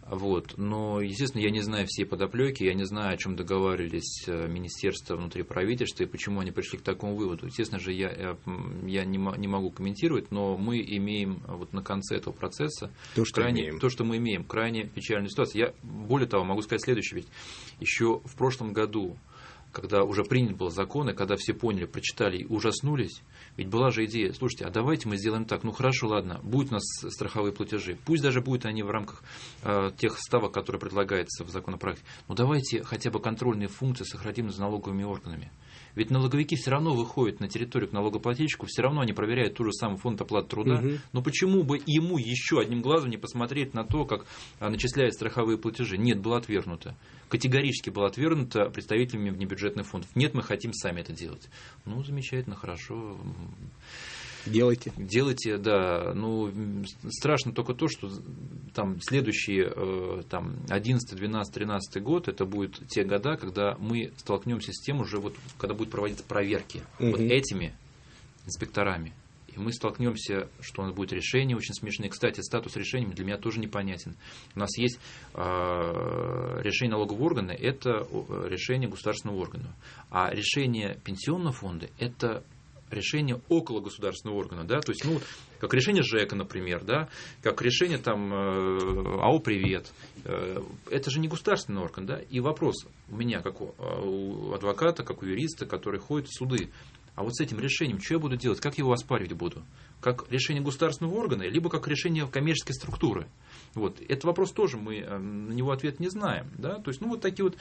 Вот. Но, естественно, я не знаю всей подоплеки, я не знаю, о чем договаривались министерства внутри правительства и почему они пришли к такому выводу. Естественно же, я, я не, не могу комментировать, но мы имеем вот на конце этого процесса то, что, крайне, имеем. то, что мы имеем, крайне печальную ситуацию. Я, более того, могу сказать следующее, ведь еще в прошлом году, когда уже принят был закон, и когда все поняли, прочитали и ужаснулись, ведь была же идея, слушайте, а давайте мы сделаем так, ну хорошо, ладно, будут у нас страховые платежи, пусть даже будут они в рамках э, тех ставок, которые предлагаются в законопроекте, но давайте хотя бы контрольные функции сохраним за налоговыми органами. Ведь налоговики все равно выходят на территорию к налогоплательщику, все равно они проверяют ту же самую фонд оплаты труда. Угу. Но почему бы ему еще одним глазом не посмотреть на то, как начисляют страховые платежи? Нет, было отвергнуто. Категорически было отвергнуто представителями внебюджетных фондов. Нет, мы хотим сами это делать. Ну, замечательно, хорошо. Делайте. Делайте, да. Ну, страшно только то, что там следующие там, одиннадцатый, двенадцатый, тринадцатый год, это будут те года, когда мы столкнемся с тем уже, вот, когда будут проводиться проверки угу. вот этими инспекторами. И мы столкнемся, что у нас будет решение очень смешное. Кстати, статус решения для меня тоже непонятен. У нас есть э, решение налогового органа, это решение государственного органа. А решение пенсионного фонда, это решение около государственного органа, да, то есть, ну, как решение ЖЭКа, например, да, как решение там АО «Привет», это же не государственный орган, да, и вопрос у меня, как у адвоката, как у юриста, который ходит в суды, а вот с этим решением, что я буду делать, как его оспаривать буду, как решение государственного органа, либо как решение коммерческой структуры, вот, этот вопрос тоже мы на него ответ не знаем, да, то есть, ну, вот такие вот.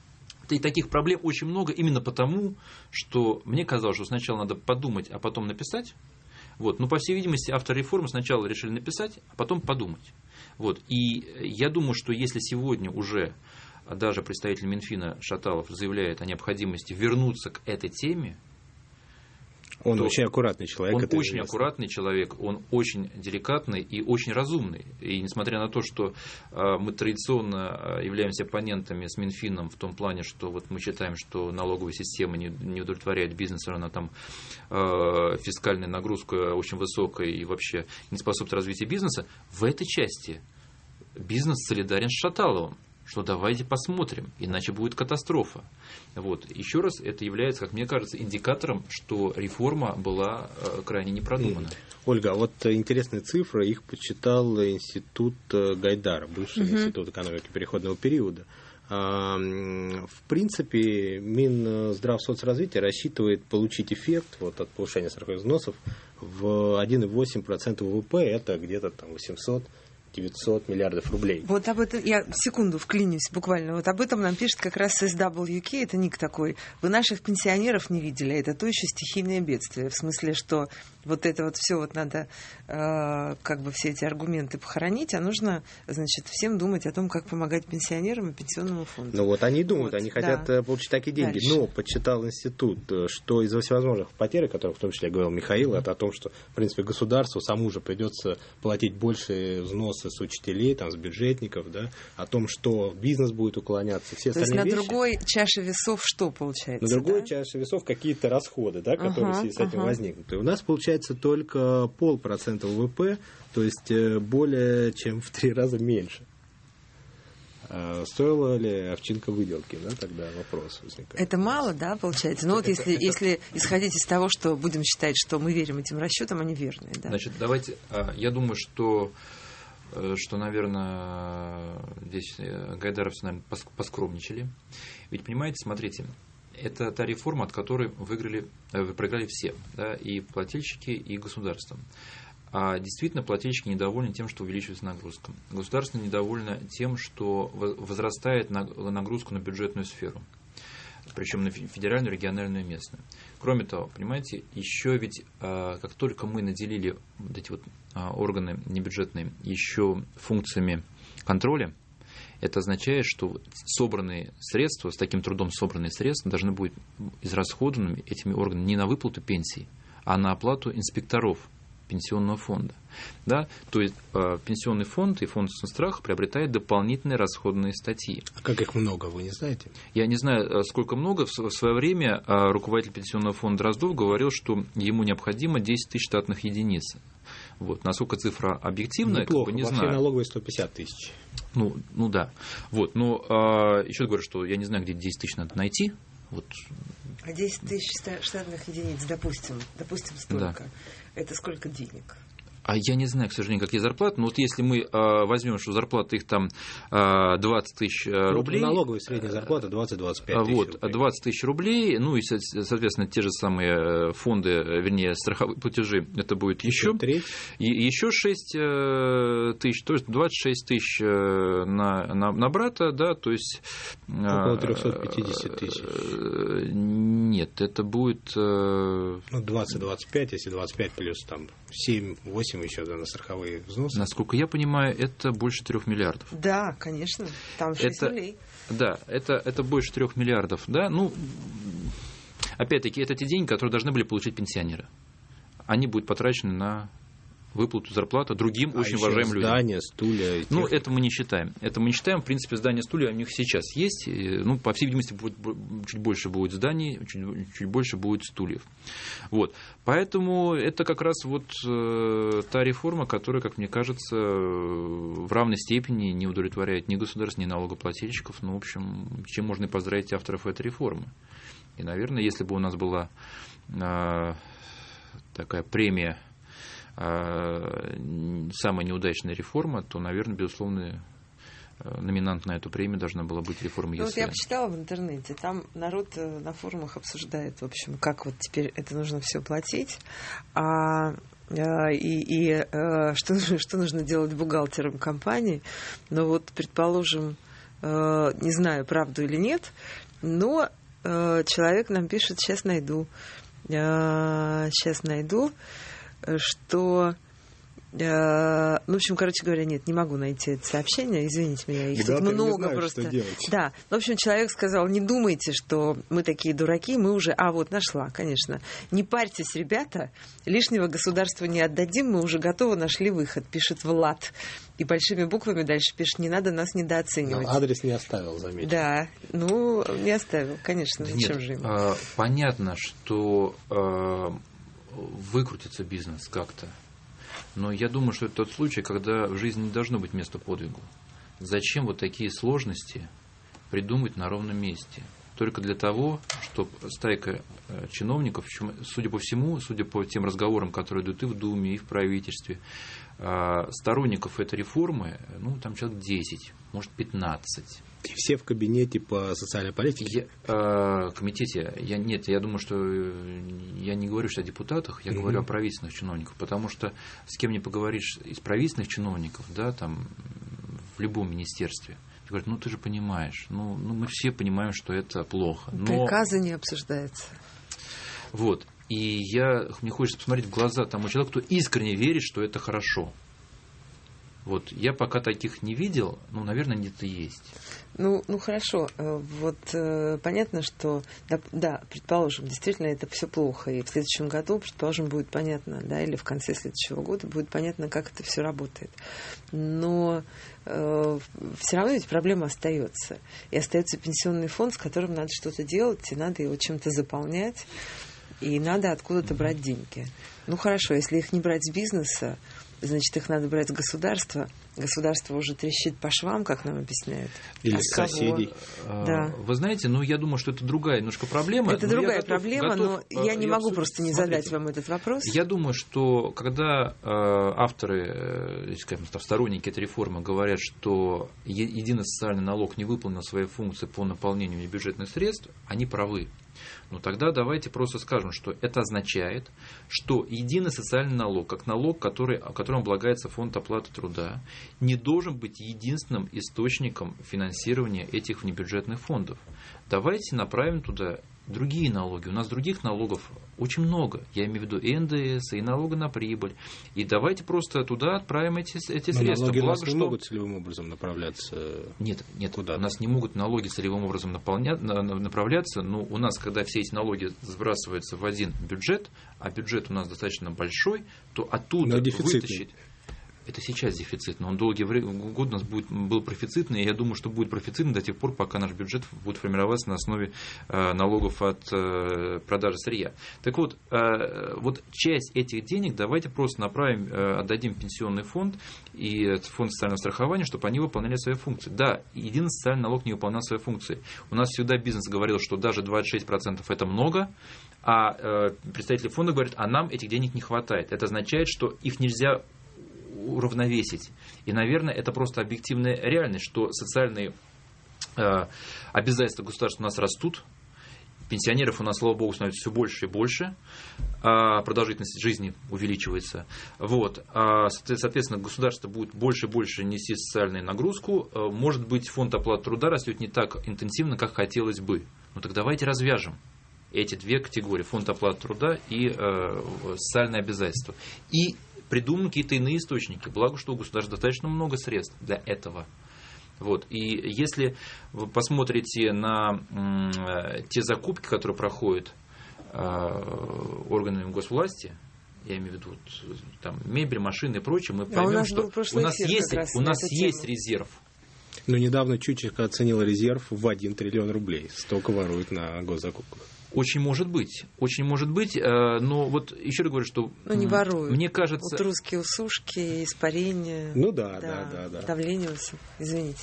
И таких проблем очень много именно потому, что мне казалось, что сначала надо подумать, а потом написать. Вот. Но, по всей видимости, авторы реформы сначала решили написать, а потом подумать. Вот. И я думаю, что если сегодня уже даже представитель Минфина Шаталов заявляет о необходимости вернуться к этой теме, он очень аккуратный человек. Он очень известно. аккуратный человек, он очень деликатный и очень разумный. И несмотря на то, что э, мы традиционно являемся оппонентами с Минфином в том плане, что вот мы считаем, что налоговая система не, не удовлетворяет бизнесу, она там э, фискальная нагрузка очень высокая и вообще не способствует развитию бизнеса, в этой части бизнес солидарен с Шаталовым. Что давайте посмотрим, иначе будет катастрофа. Вот. Еще раз, это является, как мне кажется, индикатором, что реформа была крайне не продумана. Ольга, а вот интересные цифры, их почитал институт Гайдара, бывший угу. институт экономики переходного периода. В принципе, Минздравсоцразвития рассчитывает получить эффект вот, от повышения страховых взносов в один целых восемь десятых процента ВВП, это где-то там восемьсот девятьсот миллиардов рублей. Вот об этом, я секунду вклинюсь буквально, вот об этом нам пишет как раз эс дабл ю кей, это ник такой. Вы наших пенсионеров не видели, это то еще стихийное бедствие, в смысле, что вот это вот все вот надо, э, как бы все эти аргументы похоронить, а нужно, значит, всем думать о том, как помогать пенсионерам и пенсионному фонду. Ну вот они думают, вот, они хотят да. получить такие деньги. Дальше. Но подсчитал институт, что из-за всевозможных потерь, о которых в том числе говорил Михаил, mm-hmm. это о том, что, в принципе, государству саму же придется платить больше взносы с учителей, там, с бюджетников, да, о том, что бизнес будет уклоняться, все То остальные есть на вещи. другой чаше весов что получается? На другой да? чаше весов какие-то расходы, да, которые uh-huh, с этим uh-huh. возникнут. И у нас получается только полпроцента ВВП, то есть более чем в три раза меньше. Стоила ли овчинка выделки, да, тогда вопрос возникает. Это мало, да, получается? Ну вот это, если, это... если исходить из того, что будем считать, что мы верим этим расчетам, они верные, да? Значит, давайте, я думаю, что что, наверное, здесь гайдаровцы, наверное, поскромничали. Ведь, понимаете, смотрите, это та реформа, от которой выиграли, проиграли все, да, и плательщики, и государство. А действительно, плательщики недовольны тем, что увеличивается нагрузка. Государство недовольно тем, что возрастает нагрузка на бюджетную сферу. Причем на федеральную, региональную и местную. Кроме того, понимаете, еще ведь, как только мы наделили вот эти вот органы небюджетные еще функциями контроля, это означает, что собранные средства, с таким трудом собранные средства должны быть израсходованы этими органами не на выплату пенсий, а на оплату инспекторов пенсионного фонда. Да? То есть э, пенсионный фонд и фонд соцстрах приобретает дополнительные расходные статьи. А как их много, вы не знаете? Я не знаю, сколько много. В свое время э, руководитель пенсионного фонда Дроздов говорил, что ему необходимо десять тысяч штатных единиц Вот. Насколько цифра объективная, неплохо, как бы не вообще знаю. налоговые сто пятьдесят тысяч. Ну, ну да. Вот. Но а, еще говорю, что я не знаю, где десять тысяч надо найти. Вот. А десять тысяч штатных единиц, допустим, допустим, столько. Да. Это сколько денег? А я не знаю, к сожалению, какие зарплаты, но вот если мы а, возьмем, что зарплата их там а, двадцать тысяч рублей... Ну, налоговая средняя зарплата двадцать-двадцать пять тысяч вот, рублей. двадцать тысяч рублей, ну и, соответственно, те же самые фонды, вернее, страховые платежи, это будет еще... И еще шесть тысяч, то есть двадцать шесть тысяч на, на, на брата, да, то есть... Около триста пятьдесят тысяч. Нет, это будет... Ну, двадцать-двадцать пять, если двадцать пять плюс там семь-восемь еще да, на страховые взносы. Насколько я понимаю, это больше трех миллиардов. Да, конечно. Там шесть это, нулей. Да, это, это больше трех миллиардов. Да? Ну, опять-таки, это те деньги, которые должны были получить пенсионеры. Они будут потрачены на выплату зарплаты другим а очень уважаемым людям. Здания, стулья. Ну, это мы не считаем. Это мы не считаем. В принципе, здания, стулья у них сейчас есть. Ну, по всей видимости, будет, чуть больше будет зданий, чуть, чуть больше будет стульев. Вот. Поэтому это как раз вот э, та реформа, которая, как мне кажется, в равной степени не удовлетворяет ни государств, ни налогоплательщиков. Ну, в общем, чем можно и поздравить авторов этой реформы. И, наверное, если бы у нас была э, такая премия самая неудачная реформа, то, наверное, безусловно, номинант на эту премию должна была быть реформа ЕСВ. Ну, вот я почитала в интернете, там народ на форумах обсуждает, в общем, как вот теперь это нужно все платить, а, и, и что, что нужно делать бухгалтерам компании. Но вот, предположим, не знаю, правду или нет, но человек нам пишет, сейчас найду, сейчас найду, что, э, ну, в общем, короче говоря, нет, не могу найти это сообщение, извините меня, их тут много знают, просто. Да, в общем, человек сказал, не думайте, что мы такие дураки, мы уже, а вот нашла, конечно, не парьтесь, ребята, лишнего государству не отдадим, мы уже готовы, нашли выход, пишет Влад. И большими буквами дальше пишет, не надо нас недооценивать. Но адрес не оставил, заметьте. Да, ну, не оставил, конечно, зачем нет, же ему? Э, понятно, что... Э, выкрутится бизнес как-то. Но я думаю, что это тот случай, когда в жизни не должно быть места подвигу. Зачем вот такие сложности придумать на ровном месте? Только для того, чтобы стайка чиновников, судя по всему, судя по тем разговорам, которые идут и в Думе, и в правительстве, сторонников этой реформы, ну, там человек десять, может, пятнадцать. И все в кабинете по социальной политике? Я, э, комитете, я, нет, я думаю, что я не говорю сейчас о депутатах, я mm-hmm. говорю о правительственных чиновниках, потому что с кем не поговоришь из правительственных чиновников, да, там, в любом министерстве, говорят, ну ты же понимаешь, ну, ну мы все понимаем, что это плохо. Но... Приказы не обсуждаются. Вот. И я, мне хочется посмотреть в глаза тому человеку, кто искренне верит, что это хорошо. Вот я пока таких не видел, ну, наверное, где-то есть. Ну, ну хорошо. Вот э, понятно, что да, да, предположим, действительно это все плохо, и в следующем году, предположим, будет понятно, да, или в конце следующего года будет понятно, как это все работает. Но э, все равно ведь проблема остается. И остается пенсионный фонд, с которым надо что-то делать, и надо его чем-то заполнять, и надо откуда-то брать деньги. Ну хорошо, если их не брать с бизнеса, значит, их надо брать с государства. Государство уже трещит по швам, как нам объясняют. Или с соседей. Да. Вы знаете, ну, я думаю, что это другая немножко проблема. Это другая готов, проблема, готов, но я не я могу просто не смотрите, задать вам этот вопрос. Я думаю, что когда э, авторы, э, скажем, сторонники этой реформы говорят, что единый социальный налог не выполнил свои функции по наполнению бюджетных средств, они правы. Но тогда давайте просто скажем, что это означает, что единый социальный налог, как налог, который, которым облагается фонд оплаты труда, не должен быть единственным источником финансирования этих внебюджетных фондов. Давайте направим туда другие налоги. У нас других налогов очень много. Я имею в виду и эн дэ эс, и налога на прибыль. И давайте просто туда отправим эти, эти Но средства. налоги Благо, у нас не что... могут целевым образом направляться. Нет, нет, куда-то. У нас не могут налоги целевым образом наполня... направляться, но у нас, когда все эти налоги сбрасываются в один бюджет, а бюджет у нас достаточно большой, то оттуда вытащить... это сейчас дефицит, но он долгие годы у нас будет, был профицитный, и я думаю, что будет профицитный до тех пор, пока наш бюджет будет формироваться на основе э, налогов от э, продажи сырья. Так вот, э, вот часть этих денег давайте просто направим, э, отдадим в пенсионный фонд и фонд социального страхования, чтобы они выполняли свои функции. Да, единый социальный налог не выполнял свои функции. У нас всегда бизнес говорил, что даже двадцать шесть процентов это много, а э, представители фонда говорят, а нам этих денег не хватает. Это означает, что их нельзя уравновесить. И, наверное, это просто объективная реальность, что социальные э, обязательства государства у нас растут, пенсионеров у нас, слава богу, становится все больше и больше, а продолжительность жизни увеличивается. Вот. А, соответственно, государство будет больше и больше нести социальную нагрузку. Может быть, фонд оплаты труда растет не так интенсивно, как хотелось бы. Ну так давайте развяжем эти две категории, фонд оплаты труда и э, социальные обязательства. И придумать какие-то иные источники. Благо, что у государства достаточно много средств для этого. Вот. И если вы посмотрите на м, те закупки, которые проходят э, органами госвласти, я имею в виду там, мебель, машины и прочее, мы поймем, а что у нас есть, у нас есть резерв. Но недавно Чучик оценил резерв в один триллион рублей. Столько воруют на госзакупках. Очень может быть, очень может быть, но вот еще раз говорю, что ну, не воруют. Мне кажется... Вот русские усушки, испарения, ну, да, да, да, да. давление, извините.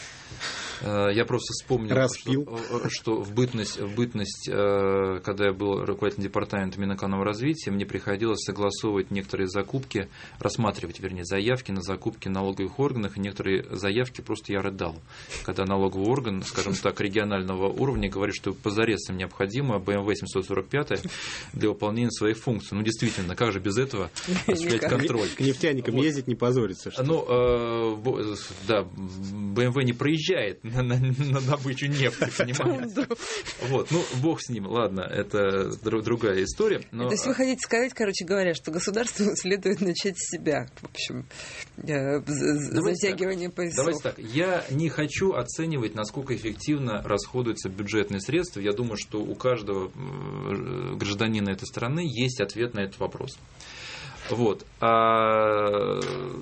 Я просто вспомнил, что, что в бытность, в бытность, когда я был руководителем департамента Минэкономного развития, мне приходилось согласовывать некоторые закупки, рассматривать, вернее, заявки на закупки налоговых органов, и некоторые заявки просто я рыдал. Когда налоговый орган, скажем так, регионального уровня говорит, что позарез им необходимо бэ эм вэ семьсот сорок пять для выполнения своих функций. Ну, действительно, как же без этого осуществлять контроль? К нефтяникам вот. Ездить, не позориться. Что ну, э, да, бэ эм вэ не проезжает на, на, на добычу нефти, понимаете? Вот, ну, бог с ним, ладно, это друг, другая история. Но... То есть вы хотите сказать, короче говоря, что государству следует начать с себя, в общем, э, затягивание поясов. Давайте так, я не хочу оценивать, насколько эффективно расходуются бюджетные средства. Я думаю, что у каждого гражданина этой страны есть ответ на этот вопрос. Вот. А...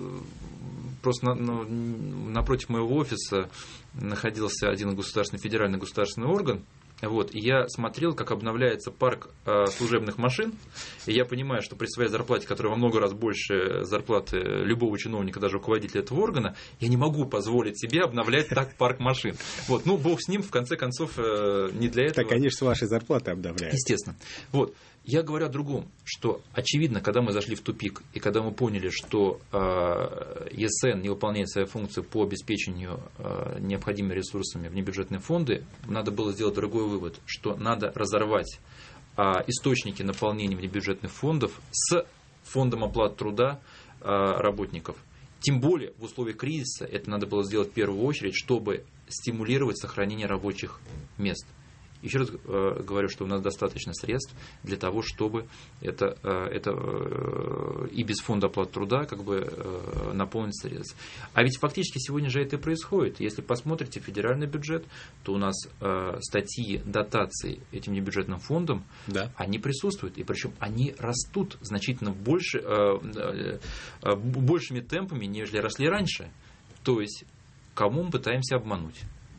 Просто на, на, напротив моего офиса находился один государственный, федеральный государственный орган. Вот, и я смотрел, как обновляется парк э, служебных машин. И я понимаю, что при своей зарплате, которая во много раз больше зарплаты любого чиновника, даже руководителя этого органа, я не могу позволить себе обновлять так парк машин. Вот, ну, бог с ним, в конце концов, э, не для этого. Так, конечно, с вашей зарплаты обновляют. Естественно. Вот. Я говорю о другом, что, очевидно, когда мы зашли в тупик, и когда мы поняли, что э, е эс эн не выполняет свою функцию по обеспечению э, необходимыми ресурсами внебюджетные фонды, надо было сделать другой вывод, что надо разорвать э, источники наполнения внебюджетных фондов с фондом оплаты труда э, работников. Тем более в условиях кризиса это надо было сделать в первую очередь, чтобы стимулировать сохранение рабочих мест. Еще раз э, говорю, что у нас достаточно средств для того, чтобы это, э, это э, и без фонда оплаты труда как бы э, наполнить средств. А ведь фактически сегодня же это и происходит. Если посмотрите федеральный бюджет, то у нас э, статьи дотаций этим небюджетным фондам, да, они присутствуют. И причем они растут значительно больше, э, э, большими темпами, нежели росли раньше. То есть, кому мы пытаемся обмануть?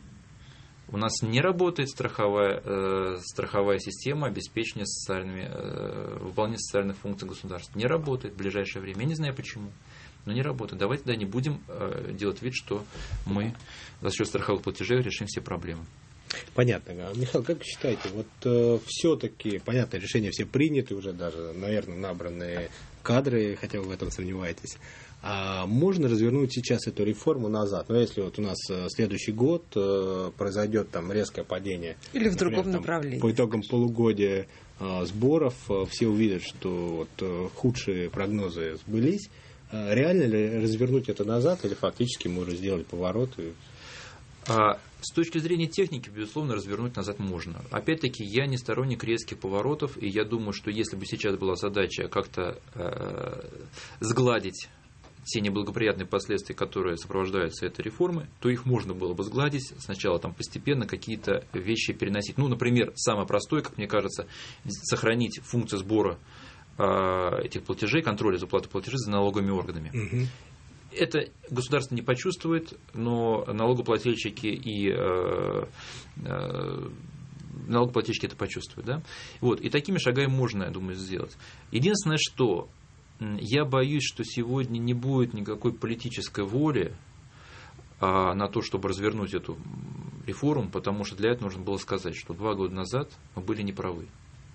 У нас не работает страховая, э, страховая система обеспечения социальными, э, выполнения социальных функций государства. Не работает в ближайшее время. Я не знаю почему, но не работает. Давайте тогда не будем э, делать вид, что мы за счет страховых платежей решим все проблемы. Понятно. Михаил, как вы считаете, вот э, все-таки, понятно, решения все приняты, уже даже, наверное, набранные кадры, хотя вы в этом сомневаетесь. А можно развернуть сейчас эту реформу назад? Но если вот у нас следующий год э, произойдет там резкое падение. Или в например, другом там, направлении. По итогам полугодия э, сборов э, все увидят, что вот, э, худшие прогнозы сбылись. Э, реально ли развернуть это назад, или фактически мы уже сделали поворот? И... А, с точки зрения техники, безусловно, развернуть назад можно. Опять-таки, я не сторонник резких поворотов, и я думаю, что если бы сейчас была задача как-то э, сгладить те неблагоприятные последствия, которые сопровождаются этой реформой, то их можно было бы сгладить, сначала там постепенно какие-то вещи переносить. Ну, например, самое простое, как мне кажется, сохранить функцию сбора э, этих платежей, контроля за уплатой платежей за налоговыми органами. Угу. это государство не почувствует, но налогоплательщики и э, э, налогоплательщики это почувствуют. Да? Вот. И такими шагами можно, я думаю, сделать. Единственное, что я боюсь, что сегодня не будет никакой политической воли а, на то, чтобы развернуть эту реформу, потому что для этого нужно было сказать, что два года назад мы были неправы.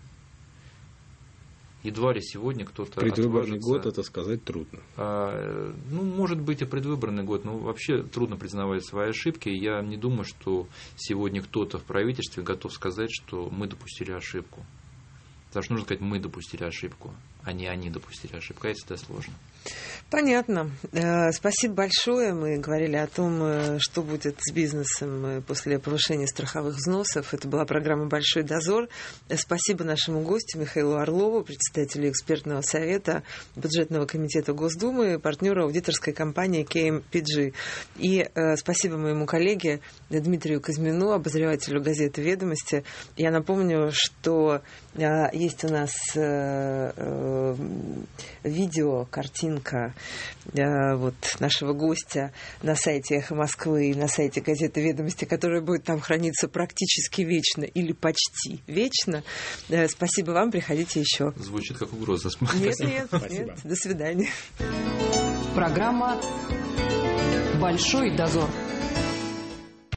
Едва ли сегодня кто-то предвыборный отважится, год это сказать трудно. А, ну, может быть, и предвыборный год, но вообще трудно признавать свои ошибки. Я не думаю, что сегодня кто-то в правительстве готов сказать, что мы допустили ошибку. Потому что нужно сказать, мы допустили ошибку, а не они допустили ошибку. А это всегда сложно. Понятно. Спасибо большое. Мы говорили о том, что будет с бизнесом после повышения страховых взносов. Это была программа «Большой дозор». Спасибо нашему гостю Михаилу Орлову, председателю экспертного совета бюджетного комитета Госдумы, партнеру аудиторской компании кей эм пи джи. И спасибо моему коллеге Дмитрию Казьмину, обозревателю газеты «Ведомости». Я напомню, что есть у нас видео, картинка вот нашего гостя на сайте «Эхо Москвы» и на сайте газеты «Ведомости», которая будет там храниться практически вечно или почти вечно. Спасибо вам, приходите еще. Звучит как угроза. Нет, нет, нет. До свидания. Программа «Большой дозор».